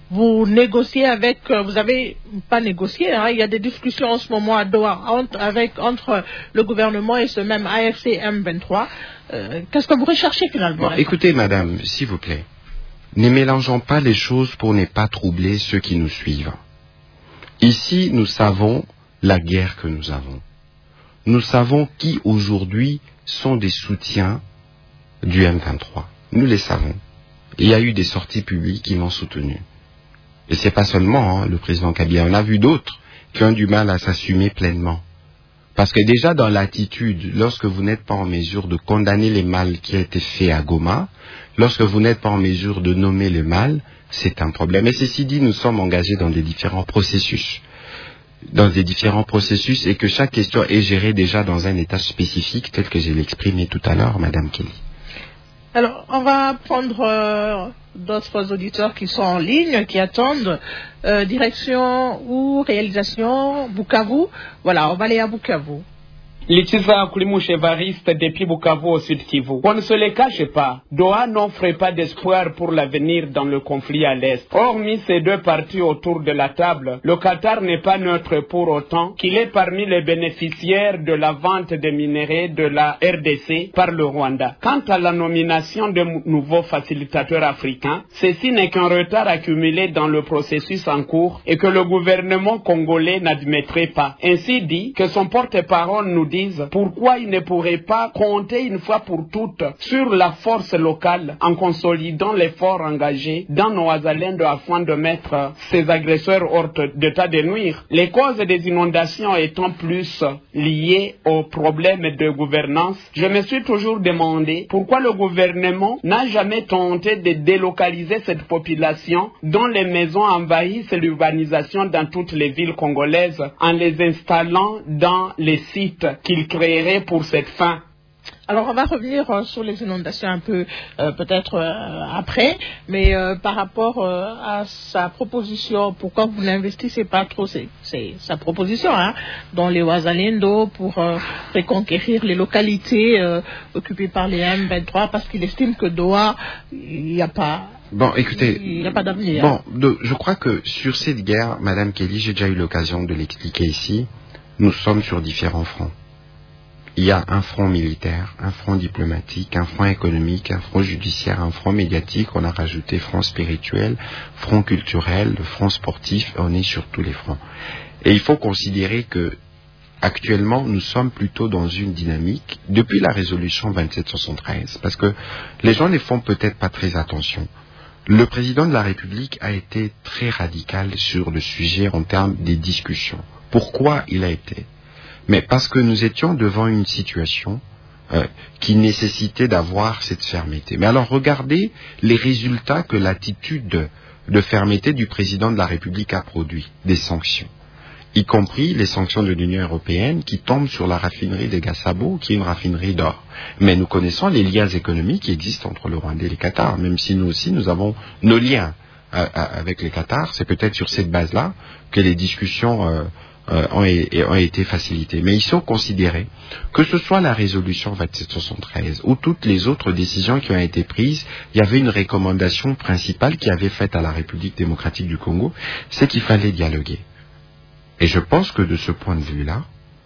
vous négociez avec, euh, vous avez pas négocié, hein, il y a des discussions en ce moment à Doha entre, avec, entre le gouvernement et ce même A F C M vingt-trois. Euh, qu'est-ce que vous recherchez finalement? Bon, écoutez, madame, s'il vous plaît, ne mélangeons pas les choses pour ne pas troubler ceux qui nous suivent. Ici, nous savons la guerre que nous avons. Nous savons qui aujourd'hui sont des soutiens du M vingt-trois. Nous les savons. Il y a eu des sorties publiques qui l'ont soutenu. Et c'est pas seulement hein, le président Kabila. On a vu d'autres qui ont du mal à s'assumer pleinement. Parce que déjà dans l'attitude, lorsque vous n'êtes pas en mesure de condamner les mal qui a été fait à Goma, lorsque vous n'êtes pas en mesure de nommer le mal, c'est un problème. Et ceci dit, nous sommes engagés dans des différents processus. Dans des différents processus et que chaque question est gérée déjà dans un état spécifique tel que je l'ai exprimé tout à l'heure, Madame Kelly. Alors, on va prendre euh, d'autres auditeurs qui sont en ligne, qui attendent euh, direction ou réalisation Bukavu. Voilà, on va aller à Bukavu. Lichiza Kulimushe Evariste depuis Bukavu au Sud Kivu. On ne se le cache pas, Doha n'offre pas d'espoir pour l'avenir dans le conflit à l'Est. Hormis ces deux parties autour de la table, le Qatar n'est pas neutre pour autant qu'il est parmi les bénéficiaires de la vente des minerais de la R D C par le Rwanda. Quant à la nomination de nouveaux facilitateurs africains, ceci n'est qu'un retard accumulé dans le processus en cours et que le gouvernement congolais n'admettrait pas. Ainsi dit, que son porte-parole nous dit pourquoi il ne pourrait pas compter une fois pour toutes sur la force locale en consolidant l'effort engagé dans nos Ouazalendo afin de mettre ces agresseurs hors d'état de nuire. Les causes des inondations étant plus liées aux problèmes de gouvernance, je me suis toujours demandé pourquoi le gouvernement n'a jamais tenté de délocaliser cette population dont les maisons envahissent l'urbanisation dans toutes les villes congolaises en les installant dans les sites qu'il créerait pour cette fin. Alors on va revenir euh, sur les inondations un peu euh, peut-être euh, après, mais euh, par rapport euh, à sa proposition, pourquoi vous n'investissez pas trop, c'est, c'est sa proposition, hein, dans les Ouazalendo pour euh, reconquérir les localités euh, occupées par les M vingt-trois, parce qu'il estime que Doha, il n'y a pas... Bon, écoutez, il n'y a pas d'avenir. Bon, de, je crois que sur cette guerre, Madame Kelly, j'ai déjà eu l'occasion de l'expliquer ici, nous sommes sur différents fronts. Il y a un front militaire, un front diplomatique, un front économique, un front judiciaire, un front médiatique. On a rajouté front spirituel, front culturel, le front sportif. On est sur tous les fronts. Et il faut considérer que actuellement, nous sommes plutôt dans une dynamique depuis la résolution vingt-sept soixante-treize, parce que les gens ne font peut-être pas très attention. Le président de la République a été très radical sur le sujet en termes des discussions. Pourquoi il a été ? Mais parce que nous étions devant une situation euh, qui nécessitait d'avoir cette fermeté. Mais alors regardez les résultats que l'attitude de, de fermeté du président de la République a produit, des sanctions, y compris les sanctions de l'Union européenne qui tombent sur la raffinerie de Gassabo, qui est une raffinerie d'or. Mais nous connaissons les liens économiques qui existent entre le Rwanda et le Qatar, même si nous aussi nous avons nos liens euh, avec le Qatar. C'est peut-être sur cette base-là que les discussions euh, Euh, ont, ont été facilités. Mais il faut considérer que ce soit la résolution vingt-sept soixante-treize ou toutes les autres décisions qui ont été prises, il y avait une recommandation principale qui avait faite à la République démocratique du Congo, c'est qu'il fallait dialoguer. Et je pense que de ce point de vue-là,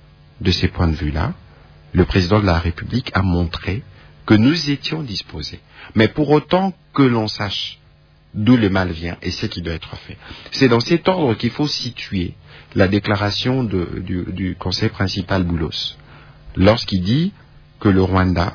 de ces points de vue-là, le président de la République a montré que nous étions disposés. Mais pour autant que l'on sache d'où le mal vient et ce qui doit être fait. C'est dans cet ordre qu'il faut situer la déclaration de, du, du conseil principal Boulos, lorsqu'il dit que le Rwanda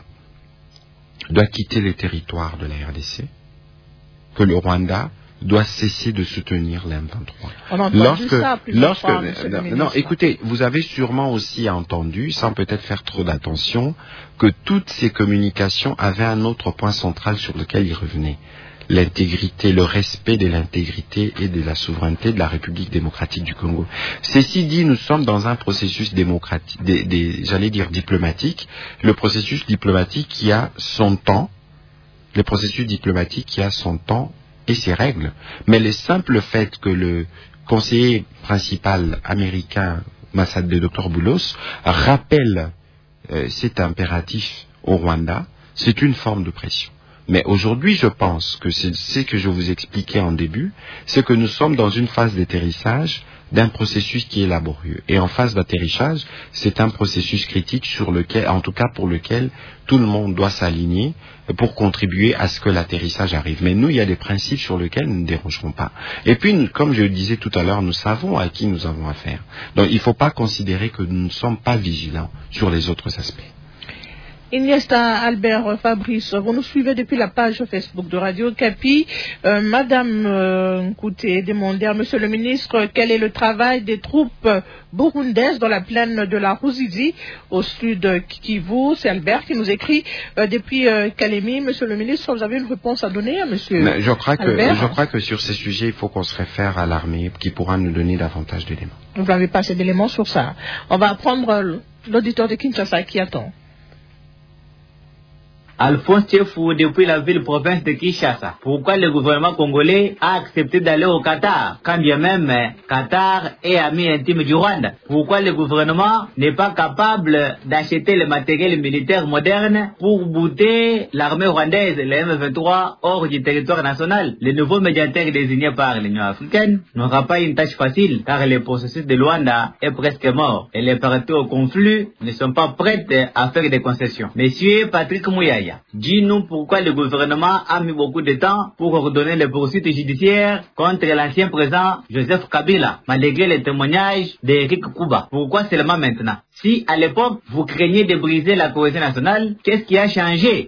doit quitter les territoires de la R D C, que le Rwanda doit cesser de soutenir l'M vingt-trois. On a entendu ça plusieurs fois, monsieur le ministre. Non, écoutez, vous avez sûrement aussi entendu, sans peut-être faire trop d'attention, que toutes ces communications avaient un autre point central sur lequel ils revenaient. L'intégrité, le respect de l'intégrité et de la souveraineté de la République démocratique du Congo. Ceci dit, nous sommes dans un processus démocratique, des, des, j'allais dire diplomatique, le processus diplomatique qui a son temps, le processus diplomatique qui a son temps et ses règles. Mais le simple fait que le conseiller principal américain, Massad de docteur Boulos, rappelle euh, cet impératif au Rwanda, c'est une forme de pression. Mais aujourd'hui, je pense que c'est ce que je vous expliquais en début, c'est que nous sommes dans une phase d'atterrissage d'un processus qui est laborieux. Et en phase d'atterrissage, c'est un processus critique sur lequel, en tout cas pour lequel tout le monde doit s'aligner pour contribuer à ce que l'atterrissage arrive. Mais nous, il y a des principes sur lesquels nous ne dérogerons pas. Et puis, nous, comme je le disais tout à l'heure, nous savons à qui nous avons affaire. Donc, il ne faut pas considérer que nous ne sommes pas vigilants sur les autres aspects. Iniesta Albert Fabrice, vous nous suivez depuis la page Facebook de Radio Kapi. Euh, Madame euh, Nkouté demandait à Monsieur le ministre quel est le travail des troupes burundaises dans la plaine de la Ruzizi au sud Kivu. C'est Albert qui nous écrit euh, depuis euh, Kalemi. Monsieur le ministre, vous avez une réponse à donner à Monsieur Mais je crois Albert? que je crois que sur ces sujets, il faut qu'on se réfère à l'armée qui pourra nous donner davantage d'éléments. Vous n'avez pas assez d'éléments sur ça. On va prendre l'auditeur de Kinshasa qui attend. Alphonse Tchefou depuis la ville-province de Kinshasa. Pourquoi le gouvernement congolais a accepté d'aller au Qatar, quand bien même Qatar est ami intime du Rwanda? Pourquoi le gouvernement n'est pas capable d'acheter le matériel militaire moderne pour bouter l'armée rwandaise, le M vingt-trois, hors du territoire national? Le nouveau médiateur désigné par l'Union africaine n'aura pas une tâche facile, car le processus de Luanda est presque mort et les parties au conflit ne sont pas prêtes à faire des concessions. Monsieur Patrick Mouyaya, dis-nous pourquoi le gouvernement a mis beaucoup de temps pour ordonner les poursuites judiciaires contre l'ancien président Joseph Kabila, malgré les témoignages d'Eric Kuba. Pourquoi seulement maintenant? Si à l'époque vous craignez de briser la cohésion nationale, qu'est-ce qui a changé?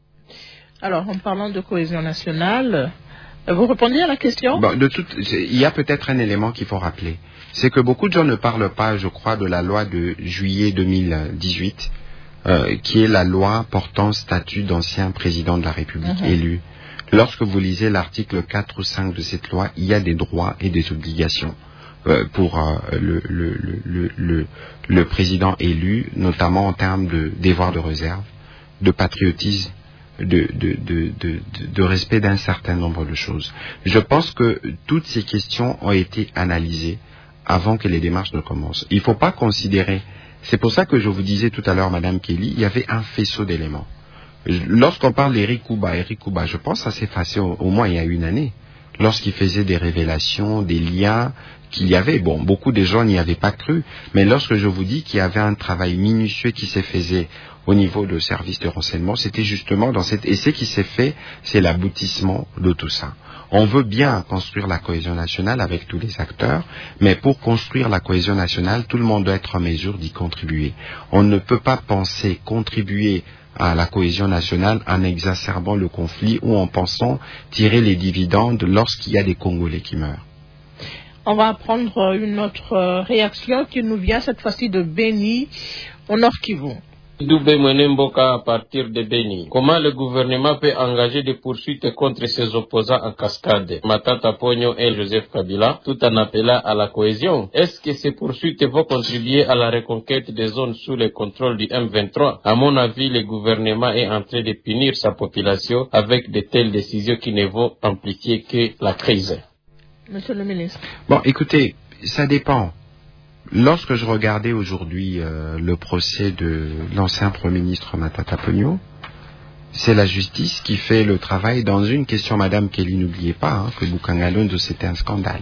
Alors, en parlant de cohésion nationale, vous répondez à la question? Bon, de toute, il y a peut-être un élément qu'il faut rappeler. C'est que beaucoup de gens ne parlent pas, je crois, de la loi de juillet deux mille dix-huit, Euh, qui est la loi portant statut d'ancien président de la République mmh. élu. Lorsque vous lisez l'article quatre ou cinq de cette loi, il y a des droits et des obligations euh, pour euh, le, le, le, le, le président élu, notamment en termes de devoir de réserve, de patriotisme, de, de, de, de, de respect d'un certain nombre de choses. Je pense que toutes ces questions ont été analysées avant que les démarches ne commencent. Il ne faut pas considérer. C'est pour ça que je vous disais tout à l'heure, Madame Kelly, il y avait un faisceau d'éléments. Lorsqu'on parle d'Eric Kuba, Eric Kuba, je pense que ça s'est passé au, au moins il y a une année, lorsqu'il faisait des révélations, des liens qu'il y avait. Bon, beaucoup de gens n'y avaient pas cru, mais lorsque je vous dis qu'il y avait un travail minutieux qui s'est fait au niveau de services de renseignement, c'était justement dans cette... Et ce qui s'est fait, c'est l'aboutissement de tout ça. On veut bien construire la cohésion nationale avec tous les acteurs, mais pour construire la cohésion nationale, tout le monde doit être en mesure d'y contribuer. On ne peut pas penser contribuer à la cohésion nationale en exacerbant le conflit ou en pensant tirer les dividendes lorsqu'il y a des Congolais qui meurent. On va prendre une autre réaction qui nous vient cette fois-ci de Beni, au Nord Kivu. Doubé Mwenemboka à partir de Beni. Comment le gouvernement peut engager des poursuites contre ses opposants en cascade, Matata Pogno et Joseph Kabila, tout en appelant à la cohésion? Est-ce que ces poursuites vont contribuer à la reconquête des zones sous le contrôle du M vingt-trois? À mon avis, le gouvernement est en train de punir sa population avec de telles décisions qui ne vont amplifier que la crise. Monsieur le ministre. Bon, écoutez, ça dépend. Lorsque je regardais aujourd'hui euh, le procès de l'ancien Premier ministre Matata Pogno, c'est la justice qui fait le travail dans une question, Madame Kelly, n'oubliez pas hein, que Bukangalondo c'était un scandale.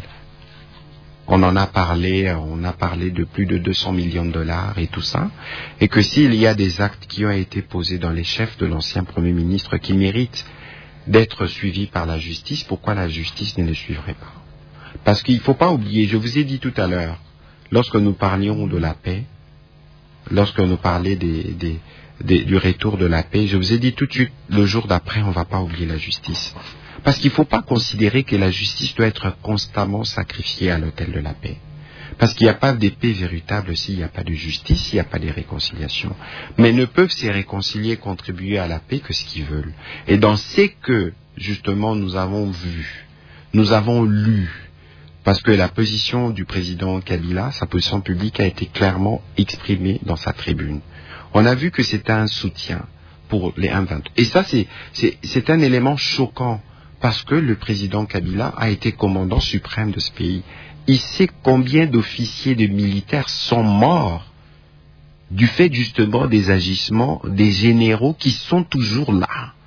On en a parlé, on a parlé de plus de deux cents millions de dollars et tout ça, et que s'il y a des actes qui ont été posés dans les chefs de l'ancien Premier ministre qui méritent d'être suivis par la justice, pourquoi la justice ne les suivrait pas? Parce qu'il ne faut pas oublier, je vous ai dit tout à l'heure, lorsque nous parlions de la paix, lorsque nous parlions des, des, des, du retour de la paix, je vous ai dit tout de suite, le jour d'après, on ne va pas oublier la justice. Parce qu'il ne faut pas considérer que la justice doit être constamment sacrifiée à l'autel de la paix. Parce qu'il n'y a pas de paix véritable s'il n'y a pas de justice, s'il n'y a pas de réconciliation. Mais ne peuvent se réconcilier, contribuer à la paix que ce qu'ils veulent. Et dans ce que, justement, nous avons vu, nous avons lu, parce que la position du président Kabila, sa position publique a été clairement exprimée dans sa tribune. On a vu que c'était un soutien pour les M vingt-trois. Et ça, c'est, c'est, c'est un élément choquant, parce que le président Kabila a été commandant suprême de ce pays. Il sait combien d'officiers, de militaires sont morts du fait justement des agissements des généraux qui sont toujours là,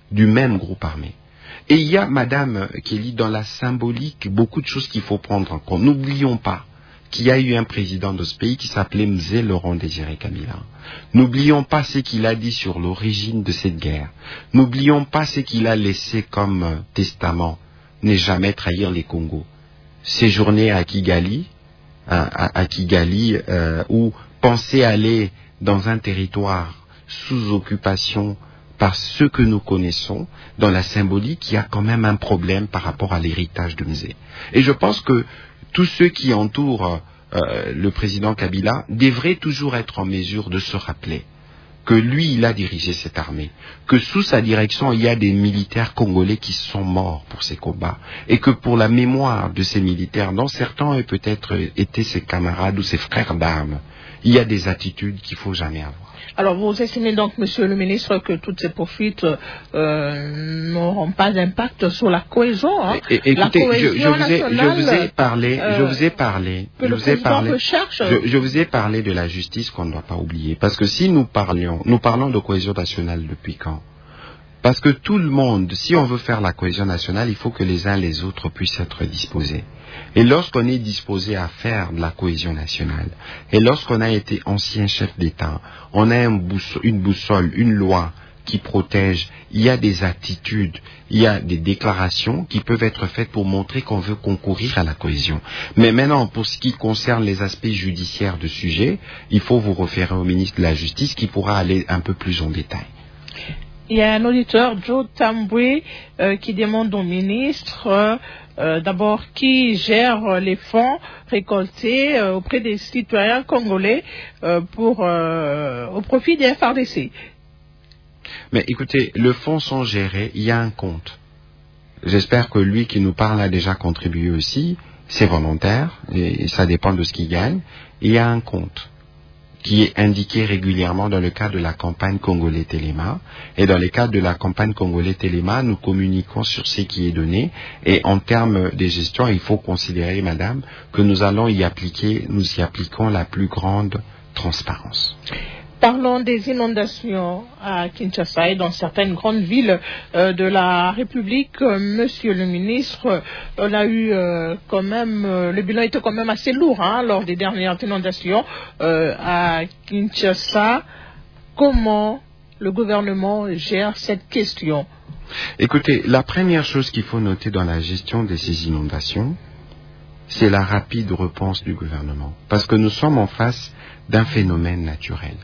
du même groupe armé. Et il y a, Madame Kelly, dans la symbolique, beaucoup de choses qu'il faut prendre en compte. N'oublions pas qu'il y a eu un président de ce pays qui s'appelait Mzee Laurent Désiré Kabila. N'oublions pas ce qu'il a dit sur l'origine de cette guerre. N'oublions pas ce qu'il a laissé comme euh, testament. Ne jamais trahir les Congos. Séjourner à Kigali, à, à, à Kigali, euh, ou penser aller dans un territoire sous occupation par ceux que nous connaissons, dans la symbolique, il y a quand même un problème par rapport à l'héritage de Mzee. Et je pense que tous ceux qui entourent euh, le président Kabila devraient toujours être en mesure de se rappeler que lui, il a dirigé cette armée, que sous sa direction, il y a des militaires congolais qui sont morts pour ces combats, et que pour la mémoire de ces militaires, dont certains ont peut-être été ses camarades ou ses frères d'armes, il y a des attitudes qu'il ne faut jamais avoir. Alors, vous estimez donc, Monsieur le ministre, que toutes ces poursuites euh, n'auront pas d'impact sur la cohésion, hein? Et, et, écoutez, la cohésion je, je, vous ai, je vous ai parlé, euh, je vous ai parlé, que je le vous ai parlé, recherche. je, je vous ai parlé de la justice qu'on ne doit pas oublier, parce que si nous parlions, nous parlons de cohésion nationale depuis quand? Parce que tout le monde, si on veut faire la cohésion nationale, il faut que les uns les autres puissent être disposés. Et lorsqu'on est disposé à faire de la cohésion nationale, et lorsqu'on a été ancien chef d'État, on a un boussole, une boussole, une loi qui protège, il y a des attitudes, il y a des déclarations qui peuvent être faites pour montrer qu'on veut concourir à la cohésion. Mais maintenant, pour ce qui concerne les aspects judiciaires de sujet, il faut vous référer au ministre de la Justice qui pourra aller un peu plus en détail. Il y a un auditeur, Joe Tamboué, euh, qui demande au ministre euh, euh, d'abord qui gère les fonds récoltés euh, auprès des citoyens congolais euh, pour euh, au profit des F R D C. Mais écoutez, le fonds sont gérés, il y a un compte. J'espère que lui qui nous parle a déjà contribué aussi, c'est volontaire, et ça dépend de ce qu'il gagne. Il y a un compte qui est indiqué régulièrement dans le cadre de la campagne Congolais Téléma. Et dans le cadre de la campagne Congolais Téléma, nous communiquons sur ce qui est donné. Et en termes de gestion, il faut considérer, madame, que nous allons y appliquer, nous y appliquons la plus grande transparence. Parlons des inondations à Kinshasa et dans certaines grandes villes euh, de la République. Euh, Monsieur le ministre, on a eu euh, quand même, euh, le bilan était quand même assez lourd hein, lors des dernières inondations euh, à Kinshasa. Comment le gouvernement gère cette question? Écoutez, la première chose qu'il faut noter dans la gestion de ces inondations, c'est la rapide réponse du gouvernement. Parce que nous sommes en face d'un phénomène naturel.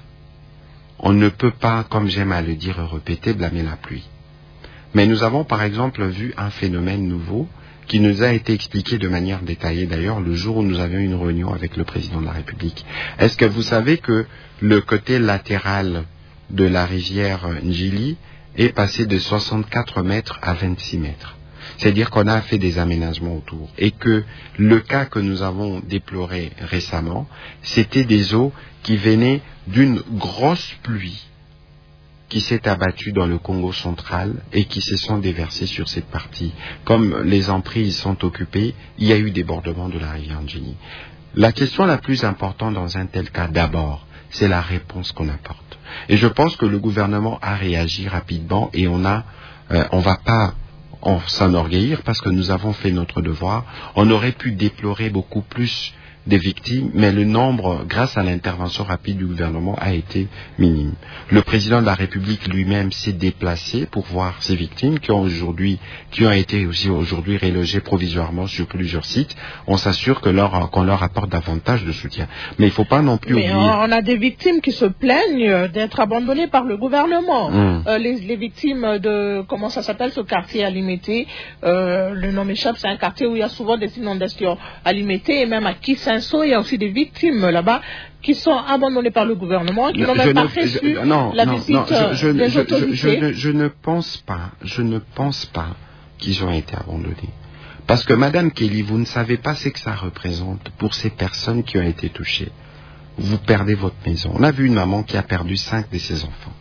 On ne peut pas, comme j'aime à le dire et répéter, blâmer la pluie. Mais nous avons par exemple vu un phénomène nouveau qui nous a été expliqué de manière détaillée d'ailleurs le jour où nous avions une réunion avec le président de la République. Est-ce que vous savez que le côté latéral de la rivière Njili est passé de soixante-quatre mètres à vingt-six mètres? C'est-à-dire qu'on a fait des aménagements autour. Et que le cas que nous avons déploré récemment, c'était des eaux qui venaient d'une grosse pluie qui s'est abattue dans le Congo central et qui se sont déversées sur cette partie. Comme les emprises sont occupées, il y a eu débordement de la rivière Njili. La question la plus importante dans un tel cas, d'abord, c'est la réponse qu'on apporte. Et je pense que le gouvernement a réagi rapidement et on a, euh, on va pas on s'enorgueillir parce que nous avons fait notre devoir. On aurait pu déplorer beaucoup plus des victimes, mais le nombre, grâce à l'intervention rapide du gouvernement, a été minime. Le président de la République lui-même s'est déplacé pour voir ces victimes qui ont aujourd'hui, qui ont été aussi aujourd'hui relogées provisoirement sur plusieurs sites. On s'assure que leur, qu'on leur apporte davantage de soutien. Mais il ne faut pas non plus mais oublier. On a des victimes qui se plaignent d'être abandonnées par le gouvernement. Mmh. Euh, les, les victimes de, comment ça s'appelle ce quartier Alimété, euh, le nom m'échappe, c'est un quartier où il y a souvent des inondations. Alimété et même à Kissa. Il y a aussi des victimes là-bas qui sont abandonnées par le gouvernement, qui n'ont même pas reçu la non, visite non, je, je, des je, autorités. Je, je, je ne pense pas, je ne pense pas qu'ils ont été abandonnés. Parce que Madame Kelly, vous ne savez pas ce que ça représente pour ces personnes qui ont été touchées. Vous perdez votre maison. On a vu une maman qui a perdu cinq de ses enfants.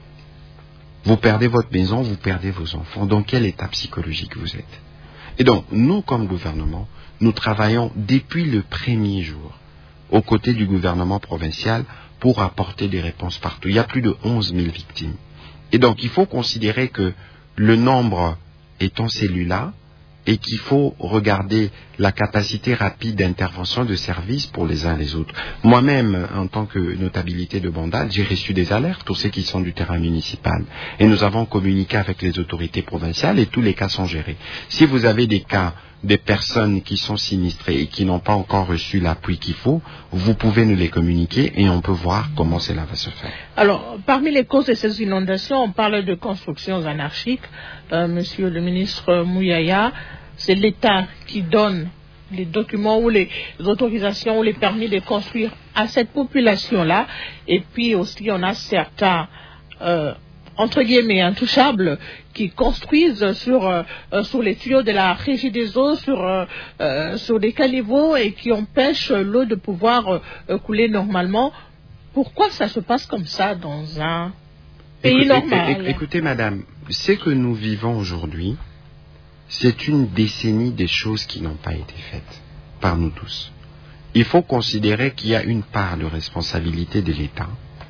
Vous perdez votre maison, vous perdez vos enfants. Dans quel état psychologique vous êtes? Et donc, nous, comme gouvernement, nous travaillons depuis le premier jour aux côtés du gouvernement provincial pour apporter des réponses partout. Il y a plus de onze mille victimes. Et donc, il faut considérer que le nombre étant celui-là, et qu'il faut regarder la capacité rapide d'intervention de services pour les uns les autres. Moi-même, en tant que notabilité de Bandal, j'ai reçu des alertes, tous ceux qui sont du terrain municipal. Et nous avons communiqué avec les autorités provinciales et tous les cas sont gérés. Si vous avez des cas, des personnes qui sont sinistrées et qui n'ont pas encore reçu l'appui qu'il faut, vous pouvez nous les communiquer et on peut voir comment cela va se faire. Alors, parmi les causes de ces inondations, on parle de constructions anarchiques. Euh, monsieur le ministre Mouyaya, c'est l'État qui donne les documents ou les autorisations ou les permis de construire à cette population-là. Et puis aussi, on a certains, euh, entre guillemets, intouchables qui construisent sur, euh, sur les tuyaux de la régie des eaux, sur, euh, euh, sur des caniveaux et qui empêchent l'eau de pouvoir euh, couler normalement. Pourquoi ça se passe comme ça dans un pays écoutez, normal? Écoutez, madame, ce que nous vivons aujourd'hui, c'est une décennie des choses qui n'ont pas été faites par nous tous. Il faut considérer qu'il y a une part de responsabilité de l'État.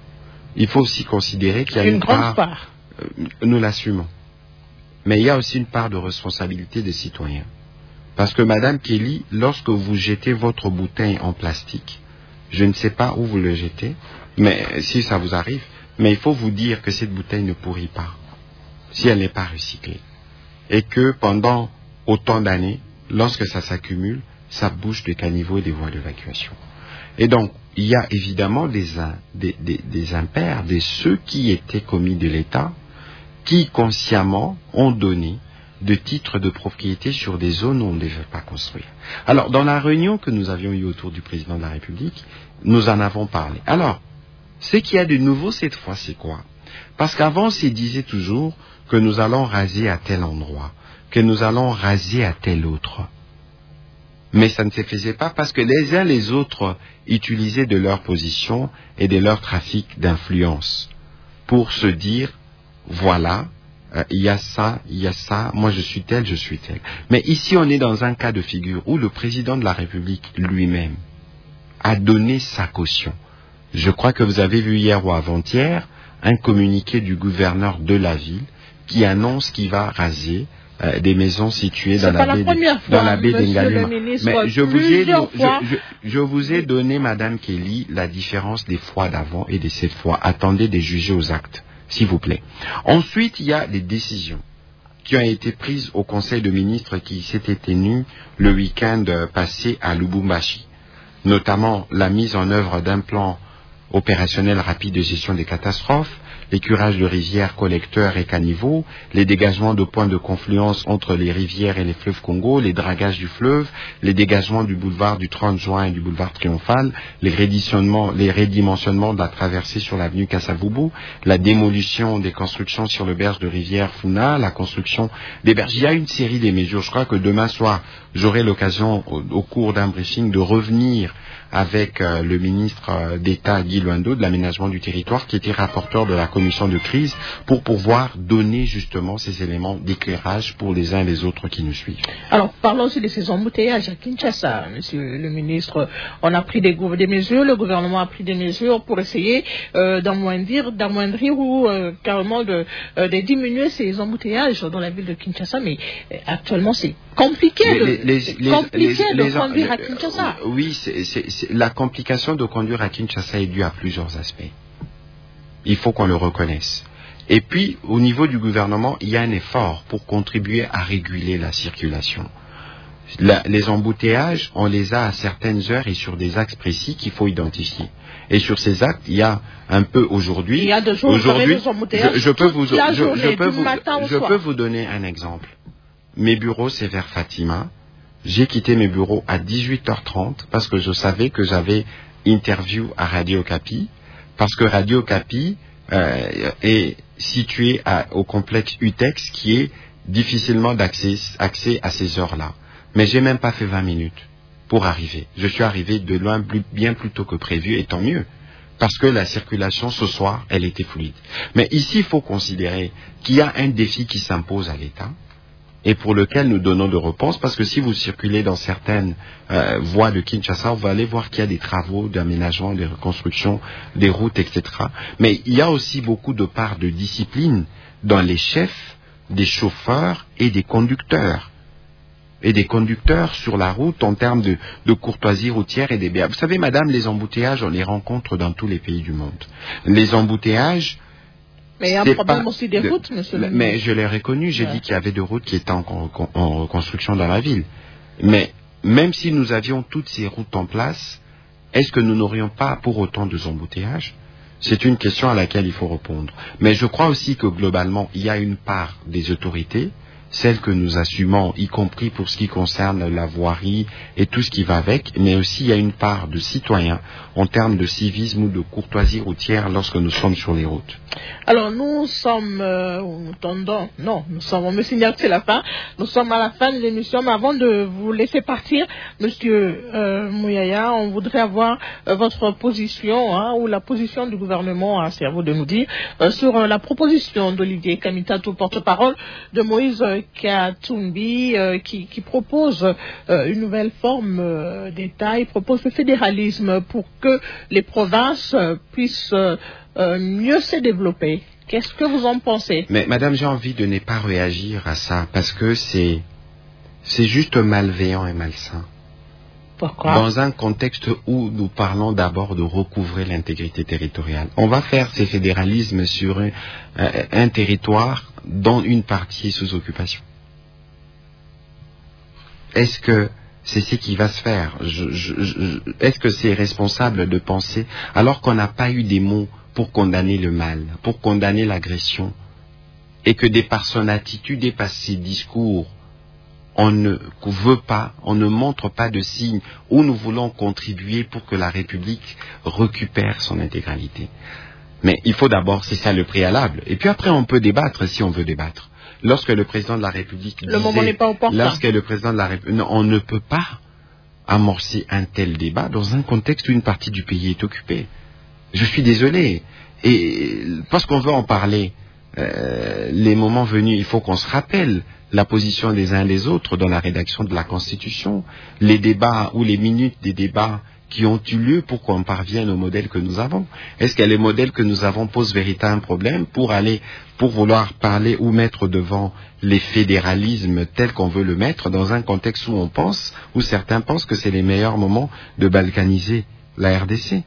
Il faut aussi considérer qu'il y a une, une grande part, part. Euh, nous l'assumons. Mais il y a aussi une part de responsabilité des citoyens. Parce que madame Kelly, lorsque vous jetez votre bouteille en plastique, je ne sais pas où vous le jetez, mais si ça vous arrive, mais il faut vous dire que cette bouteille ne pourrit pas, si elle n'est pas recyclée. Et que pendant autant d'années, lorsque ça s'accumule, ça bouge des caniveaux et des voies d'évacuation. Et donc, il y a évidemment des, des, des, des impairs, des ceux qui étaient commis de l'État, qui consciemment ont donné de titres de propriété sur des zones où on ne devait pas construire. Alors, dans la réunion que nous avions eue autour du président de la République, nous en avons parlé. Alors, ce qu'il y a de nouveau cette fois, c'est quoi? Parce qu'avant, on se disait toujours que nous allons raser à tel endroit, que nous allons raser à tel autre. Mais ça ne se faisait pas parce que les uns les autres utilisaient de leur position et de leur trafic d'influence pour se dire, voilà, euh, il y a ça, il y a ça, moi je suis tel, je suis tel. Mais ici on est dans un cas de figure où le président de la République lui-même a donné sa caution. Je crois que vous avez vu hier ou avant-hier un communiqué du gouverneur de la ville qui annonce qu'il va raser euh, des maisons situées dans la, baie de, dans la baie d'Engalema. Mais je vous, ai, je, je, je vous ai donné, madame Kelly, la différence des fois d'avant et de cette fois. Attendez de juger aux actes, s'il vous plaît. Ensuite, il y a des décisions qui ont été prises au Conseil de ministres qui s'était tenu le week-end passé à Lubumbashi, notamment la mise en œuvre d'un plan opérationnel rapide de gestion des catastrophes, les curages de rivières, collecteurs et caniveaux, les dégagements de points de confluence entre les rivières et les fleuves Congo, les dragages du fleuve, les dégagements du boulevard du trente juin et du boulevard Triomphal, les redimensionnements, les redimensionnements de la traversée sur l'avenue Kassavubu, la démolition des constructions sur le berge de rivière Funa, la construction des berges. Il y a une série de mesures. Je crois que demain soir, j'aurai l'occasion, au, au cours d'un briefing, de revenir avec euh, le ministre euh, d'État Guy Luando de l'aménagement du territoire, qui était rapporteur de la commission de crise, pour pouvoir donner justement ces éléments d'éclairage pour les uns et les autres qui nous suivent. Alors, parlons aussi de ces embouteillages à Kinshasa, monsieur le ministre. On a pris des, des mesures, le gouvernement a pris des mesures pour essayer euh, d'amoindrir, d'amoindrir ou euh, carrément de, euh, de diminuer ces embouteillages dans la ville de Kinshasa, mais euh, actuellement c'est compliqué de, les, les, les, compliqué les, les, de conduire les, à Kinshasa. Euh, oui, c'est, c'est, c'est, la complication de conduire à Kinshasa est due à plusieurs aspects. Il faut qu'on le reconnaisse. Et puis, au niveau du gouvernement, il y a un effort pour contribuer à réguler la circulation. La, les embouteillages, on les a à certaines heures et sur des axes précis qu'il faut identifier. Et sur ces actes, il y a un peu aujourd'hui. Il y a deux jours, aujourd'hui, les embouteillages, je, je peux vous, je, journée, je peux vous, je soir. peux vous donner un exemple. Mes bureaux, c'est vers Fatima. J'ai quitté mes bureaux à dix-huit heures trente parce que je savais que j'avais interview à Radio Okapi, parce que Radio Okapi euh, est situé à, au complexe U T E X qui est difficilement d'accès accès à ces heures-là. Mais j'ai même pas fait vingt minutes pour arriver. Je suis arrivé de loin plus, bien plus tôt que prévu, et tant mieux, parce que la circulation ce soir, elle était fluide. Mais ici, il faut considérer qu'il y a un défi qui s'impose à l'État, et pour lequel nous donnons de réponses, parce que si vous circulez dans certaines euh, voies de Kinshasa, vous allez voir qu'il y a des travaux d'aménagement, des reconstructions, des routes, et cetera. Mais il y a aussi beaucoup de parts de discipline dans les chefs des chauffeurs et des conducteurs. Et des conducteurs sur la route en termes de, de courtoisie routière et des biens. Vous savez, madame, les embouteillages, on les rencontre dans tous les pays du monde. Les embouteillages... Mais il y a un problème aussi des de, routes, monsieur le Mais je l'ai reconnu, j'ai ouais. dit qu'il y avait des routes qui étaient en, en, en reconstruction dans la ville. Mais même si nous avions toutes ces routes en place, est-ce que nous n'aurions pas pour autant de embouteillages? C'est une question à laquelle il faut répondre. Mais je crois aussi que globalement, il y a une part des autorités, celle que nous assumons, y compris pour ce qui concerne la voirie et tout ce qui va avec, mais aussi il y a une part de citoyens en termes de civisme ou de courtoisie routière lorsque nous sommes sur les routes. Alors nous sommes, euh, nous tendons, non, nous sommes, on me signale que c'est la fin, nous sommes à la fin de l'émission, mais avant de vous laisser partir, monsieur euh, Mouyaya, on voudrait avoir euh, votre position, hein, ou la position du gouvernement, hein, c'est à vous de nous dire, euh, sur euh, la proposition d'Olivier Kamitatou, porte-parole de Moïse euh, Katumbi, euh, qui, qui propose euh, une nouvelle forme euh, d'État, il propose le fédéralisme pour que les provinces euh, puissent euh, euh, mieux se développer. Qu'est-ce que vous en pensez? Mais madame, j'ai envie de ne pas réagir à ça, parce que c'est, c'est juste malveillant et malsain. Pourquoi? Dans un contexte où nous parlons d'abord de recouvrer l'intégrité territoriale. On va faire ces fédéralismes sur un, un, un territoire dont une partie est sous occupation. Est-ce que c'est ce qui va se faire? je, je, je, Est-ce que c'est responsable de penser, alors qu'on n'a pas eu des mots pour condamner le mal, pour condamner l'agression, et que de par son attitude et par ses discours, on ne veut pas, on ne montre pas de signes où nous voulons contribuer pour que la République récupère son intégralité. Mais il faut d'abord, c'est ça le préalable. Et puis après, on peut débattre si on veut débattre. Lorsque le président de la République disait... Le moment n'est pas opportun. Lorsque le président de la République... Non, on ne peut pas amorcer un tel débat dans un contexte où une partie du pays est occupée. Je suis désolé. Et parce qu'on veut en parler, euh, les moments venus, il faut qu'on se rappelle la position des uns et des autres dans la rédaction de la Constitution, les débats ou les minutes des débats qui ont eu lieu pour qu'on parvienne au modèle que nous avons. Est-ce que les modèles que nous avons posent véritablement un problème pour aller, pour vouloir parler ou mettre devant les fédéralismes tels qu'on veut le mettre dans un contexte où on pense, où certains pensent que c'est les meilleurs moments de balkaniser la R D C?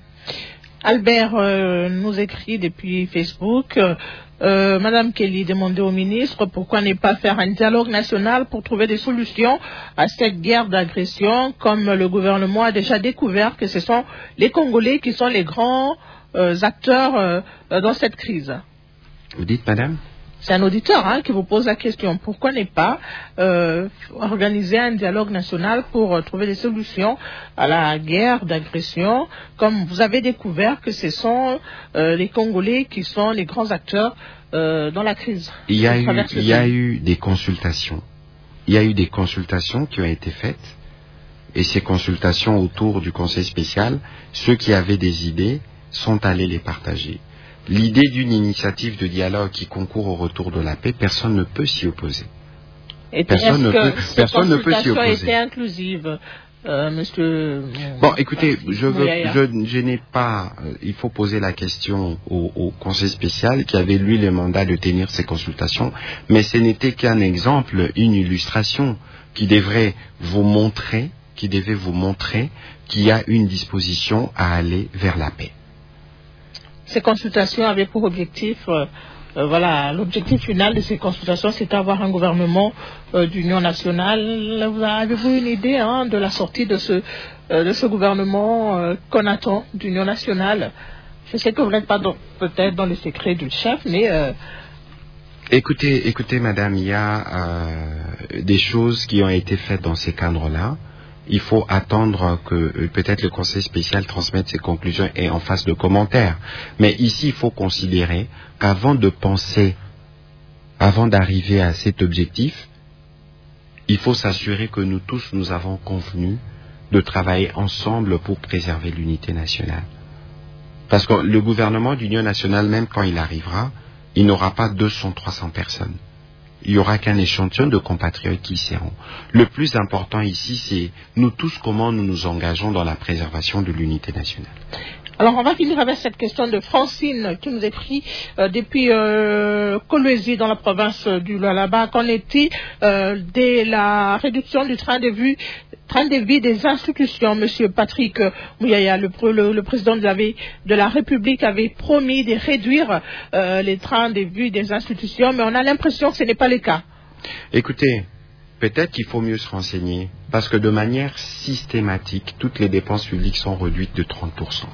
Albert euh, nous écrit depuis Facebook, euh, euh, Madame Kelly demandait au ministre pourquoi ne pas faire un dialogue national pour trouver des solutions à cette guerre d'agression, comme le gouvernement a déjà découvert que ce sont les Congolais qui sont les grands euh, acteurs euh, dans cette crise. Vous dites, madame? C'est un auditeur hein, qui vous pose la question. Pourquoi ne pas euh, organiser un dialogue national pour euh, trouver des solutions à la guerre d'agression, comme vous avez découvert que ce sont euh, les Congolais qui sont les grands acteurs euh, dans la crise? Il y a, eu, il y a eu des consultations. Il y a eu des consultations qui ont été faites. Et ces consultations autour du Conseil spécial, ceux qui avaient des idées sont allés les partager. L'idée d'une initiative de dialogue qui concourt au retour de la paix, personne ne peut s'y opposer. Et personne ne peut, personne ne peut s'y opposer. Est-ce que cette consultation était inclusive, euh, monsieur? Bon, écoutez, je, veux, je, je n'ai pas... Euh, il faut poser la question au, au Conseil spécial qui avait, lui, le mandat de tenir ces consultations, mais ce n'était qu'un exemple, une illustration qui devrait vous montrer, qui devait vous montrer qu'il y a une disposition à aller vers la paix. Ces consultations avaient pour objectif, euh, euh, voilà, l'objectif final de ces consultations, c'est d'avoir un gouvernement euh, d'union nationale. Vous avez-vous une idée hein, de la sortie de ce, euh, de ce gouvernement euh, qu'on attend d'union nationale? Je sais que vous n'êtes pas peut-être dans les secrets du chef, mais... Euh... Écoutez, écoutez, madame, il y a euh, des choses qui ont été faites dans ces cadres-là. Il faut attendre que euh, peut-être le Conseil spécial transmette ses conclusions et en fasse de commentaires. Mais ici, il faut considérer qu'avant de penser, avant d'arriver à cet objectif, il faut s'assurer que nous tous, nous avons convenu de travailler ensemble pour préserver l'unité nationale. Parce que le gouvernement d'union nationale, même quand il arrivera, il n'aura pas deux cents, trois cents personnes. Il n'y aura qu'un échantillon de compatriotes qui y seront. Le plus important ici, c'est nous tous comment nous nous engageons dans la préservation de l'unité nationale. Alors, on va finir avec cette question de Francine qui nous écrit euh, depuis euh, Kolwezi dans la province du Lualaba. Qu'en est-il euh, de la réduction du train de vie, train de vie des institutions? Monsieur Patrick Mouyaya, le, le, le président de la, de la République, avait promis de réduire euh, les trains de vie des institutions, mais on a l'impression que ce n'est pas le cas. Écoutez, peut-être qu'il faut mieux se renseigner, parce que de manière systématique, toutes les dépenses publiques sont réduites de trente pour cent.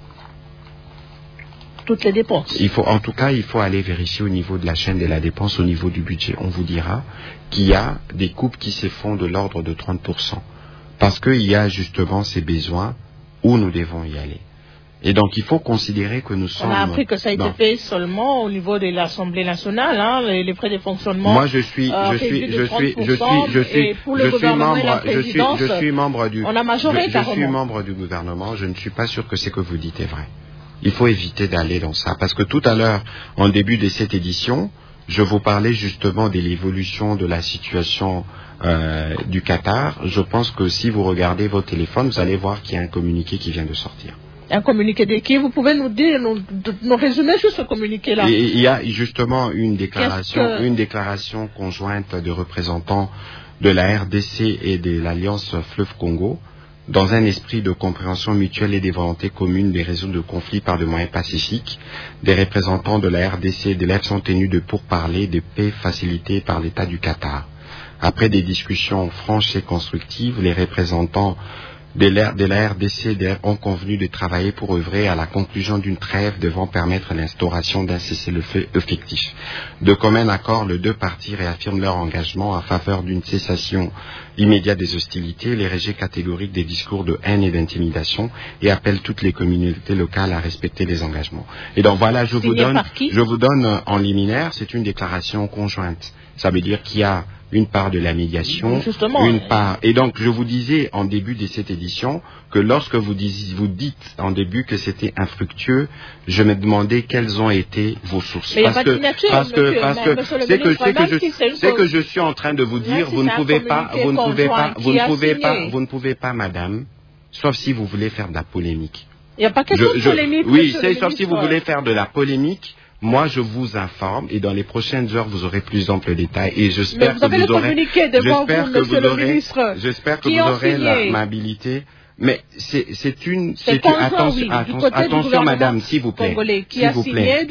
Toutes les dépenses. Il faut, en tout cas, il faut aller vérifier au niveau de la chaîne de la dépense, au niveau du budget. On vous dira qu'il y a des coupes qui se font de l'ordre de trente pour cent. Parce qu'il y a justement ces besoins où nous devons y aller. Et donc, il faut considérer que nous sommes... On a appris que ça a été non. fait seulement au niveau de l'Assemblée nationale, hein, les, les frais de fonctionnement. Moi, je suis, euh, je suis, je suis, je suis, je suis, pour le je suis membre, je suis, je suis membre du, on a majoré, je, je suis membre du gouvernement. Je ne suis pas sûr que ce que vous dites est vrai. Il faut éviter d'aller dans ça. Parce que tout à l'heure, en début de cette édition, je vous parlais justement de l'évolution de la situation euh, du Qatar. Je pense que si vous regardez votre téléphone, vous allez voir qu'il y a un communiqué qui vient de sortir. Un communiqué de qui? Vous pouvez nous dire, nous, nous résumer sur ce communiqué-là? Il y a justement une déclaration, que... une déclaration conjointe de représentants de la R D C et de l'Alliance Fleuve Congo, dans un esprit de compréhension mutuelle et des volontés communes des réseaux de conflits par des moyens pacifiques. Des représentants de la R D C et de l'E F sont tenus de pourparlers de paix facilitée par l'État du Qatar. Après des discussions franches et constructives, les représentants de la R D C et de l'E F ont convenu de travailler pour œuvrer à la conclusion d'une trêve devant permettre l'instauration d'un cessez-le-feu effectif. De commun accord, les deux parties réaffirment leur engagement en faveur d'une cessation immédiate des hostilités, les rejets catégoriques des discours de haine et d'intimidation et appellent toutes les communautés locales à respecter les engagements. Et donc voilà, je vous donne, je vous donne en liminaire, c'est une déclaration conjointe. Ça veut dire qu'il y a une part de la médiation, justement, une part. Et donc, je vous disais en début de cette édition que lorsque vous, dis, vous dites en début que c'était infructueux, je me demandais quelles ont été vos sources. Mais parce que, nature, parce que, monsieur, parce que, c'est que, c'est que je, si c'est c'est que je suis en train de vous dire, si vous ne pouvez pas, vous ne pouvez pas, vous ne pouvez signé. pas, vous ne pouvez pas, madame, sauf si vous voulez faire de la polémique. Il n'y a pas question de polémique. Oui, c'est sauf si vous voulez faire de la polémique. Moi, je vous informe et dans les prochaines heures, vous aurez plus d'ample détails et j'espère que vous aurez, j'espère que vous aurez, j'espère que vous aurez l'amabilité. Mais c'est, c'est une, c'est une, attention, attention, attention madame, s'il vous plaît, s'il vous plaît,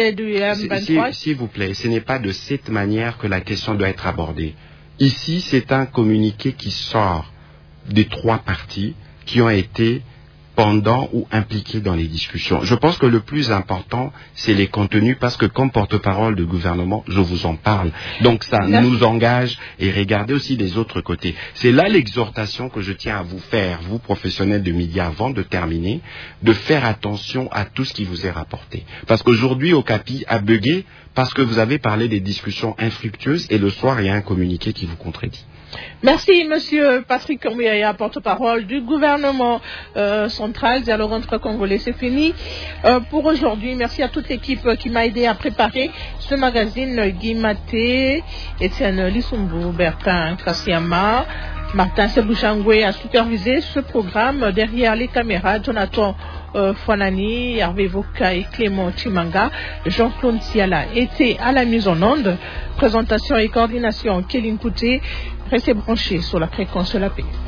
s'il vous plaît, ce n'est pas de cette manière que la question doit être abordée. Ici, c'est un communiqué qui sort des trois parties qui ont été pendant ou impliqués dans les discussions. Je pense que le plus important, c'est les contenus, parce que comme porte-parole du gouvernement, je vous en parle. Donc ça Merci. nous engage, et regardez aussi des autres côtés. C'est là l'exhortation que je tiens à vous faire, vous professionnels de médias, avant de terminer, de faire attention à tout ce qui vous est rapporté. Parce qu'aujourd'hui, Okapi a bugué parce que vous avez parlé des discussions infructueuses, et le soir, il y a un communiqué qui vous contredit. Merci, monsieur Patrick Mouyaya, porte-parole du gouvernement euh, central. Dialogue entre Congolais, c'est fini euh, pour aujourd'hui. Merci à toute l'équipe qui m'a aidé à préparer ce magazine. Guy Maté, Étienne Lissumbu, Bertin Kassiama, Martin Sebouchangwe a supervisé ce programme. Derrière les caméras, Jonathan euh, Fouanani, Hervé Voka et Clément Chimanga. Jean-Claude Siala était à la mise en onde. Présentation et coordination, Kéline Kouté. Restez branchés sur la fréquence de la paix.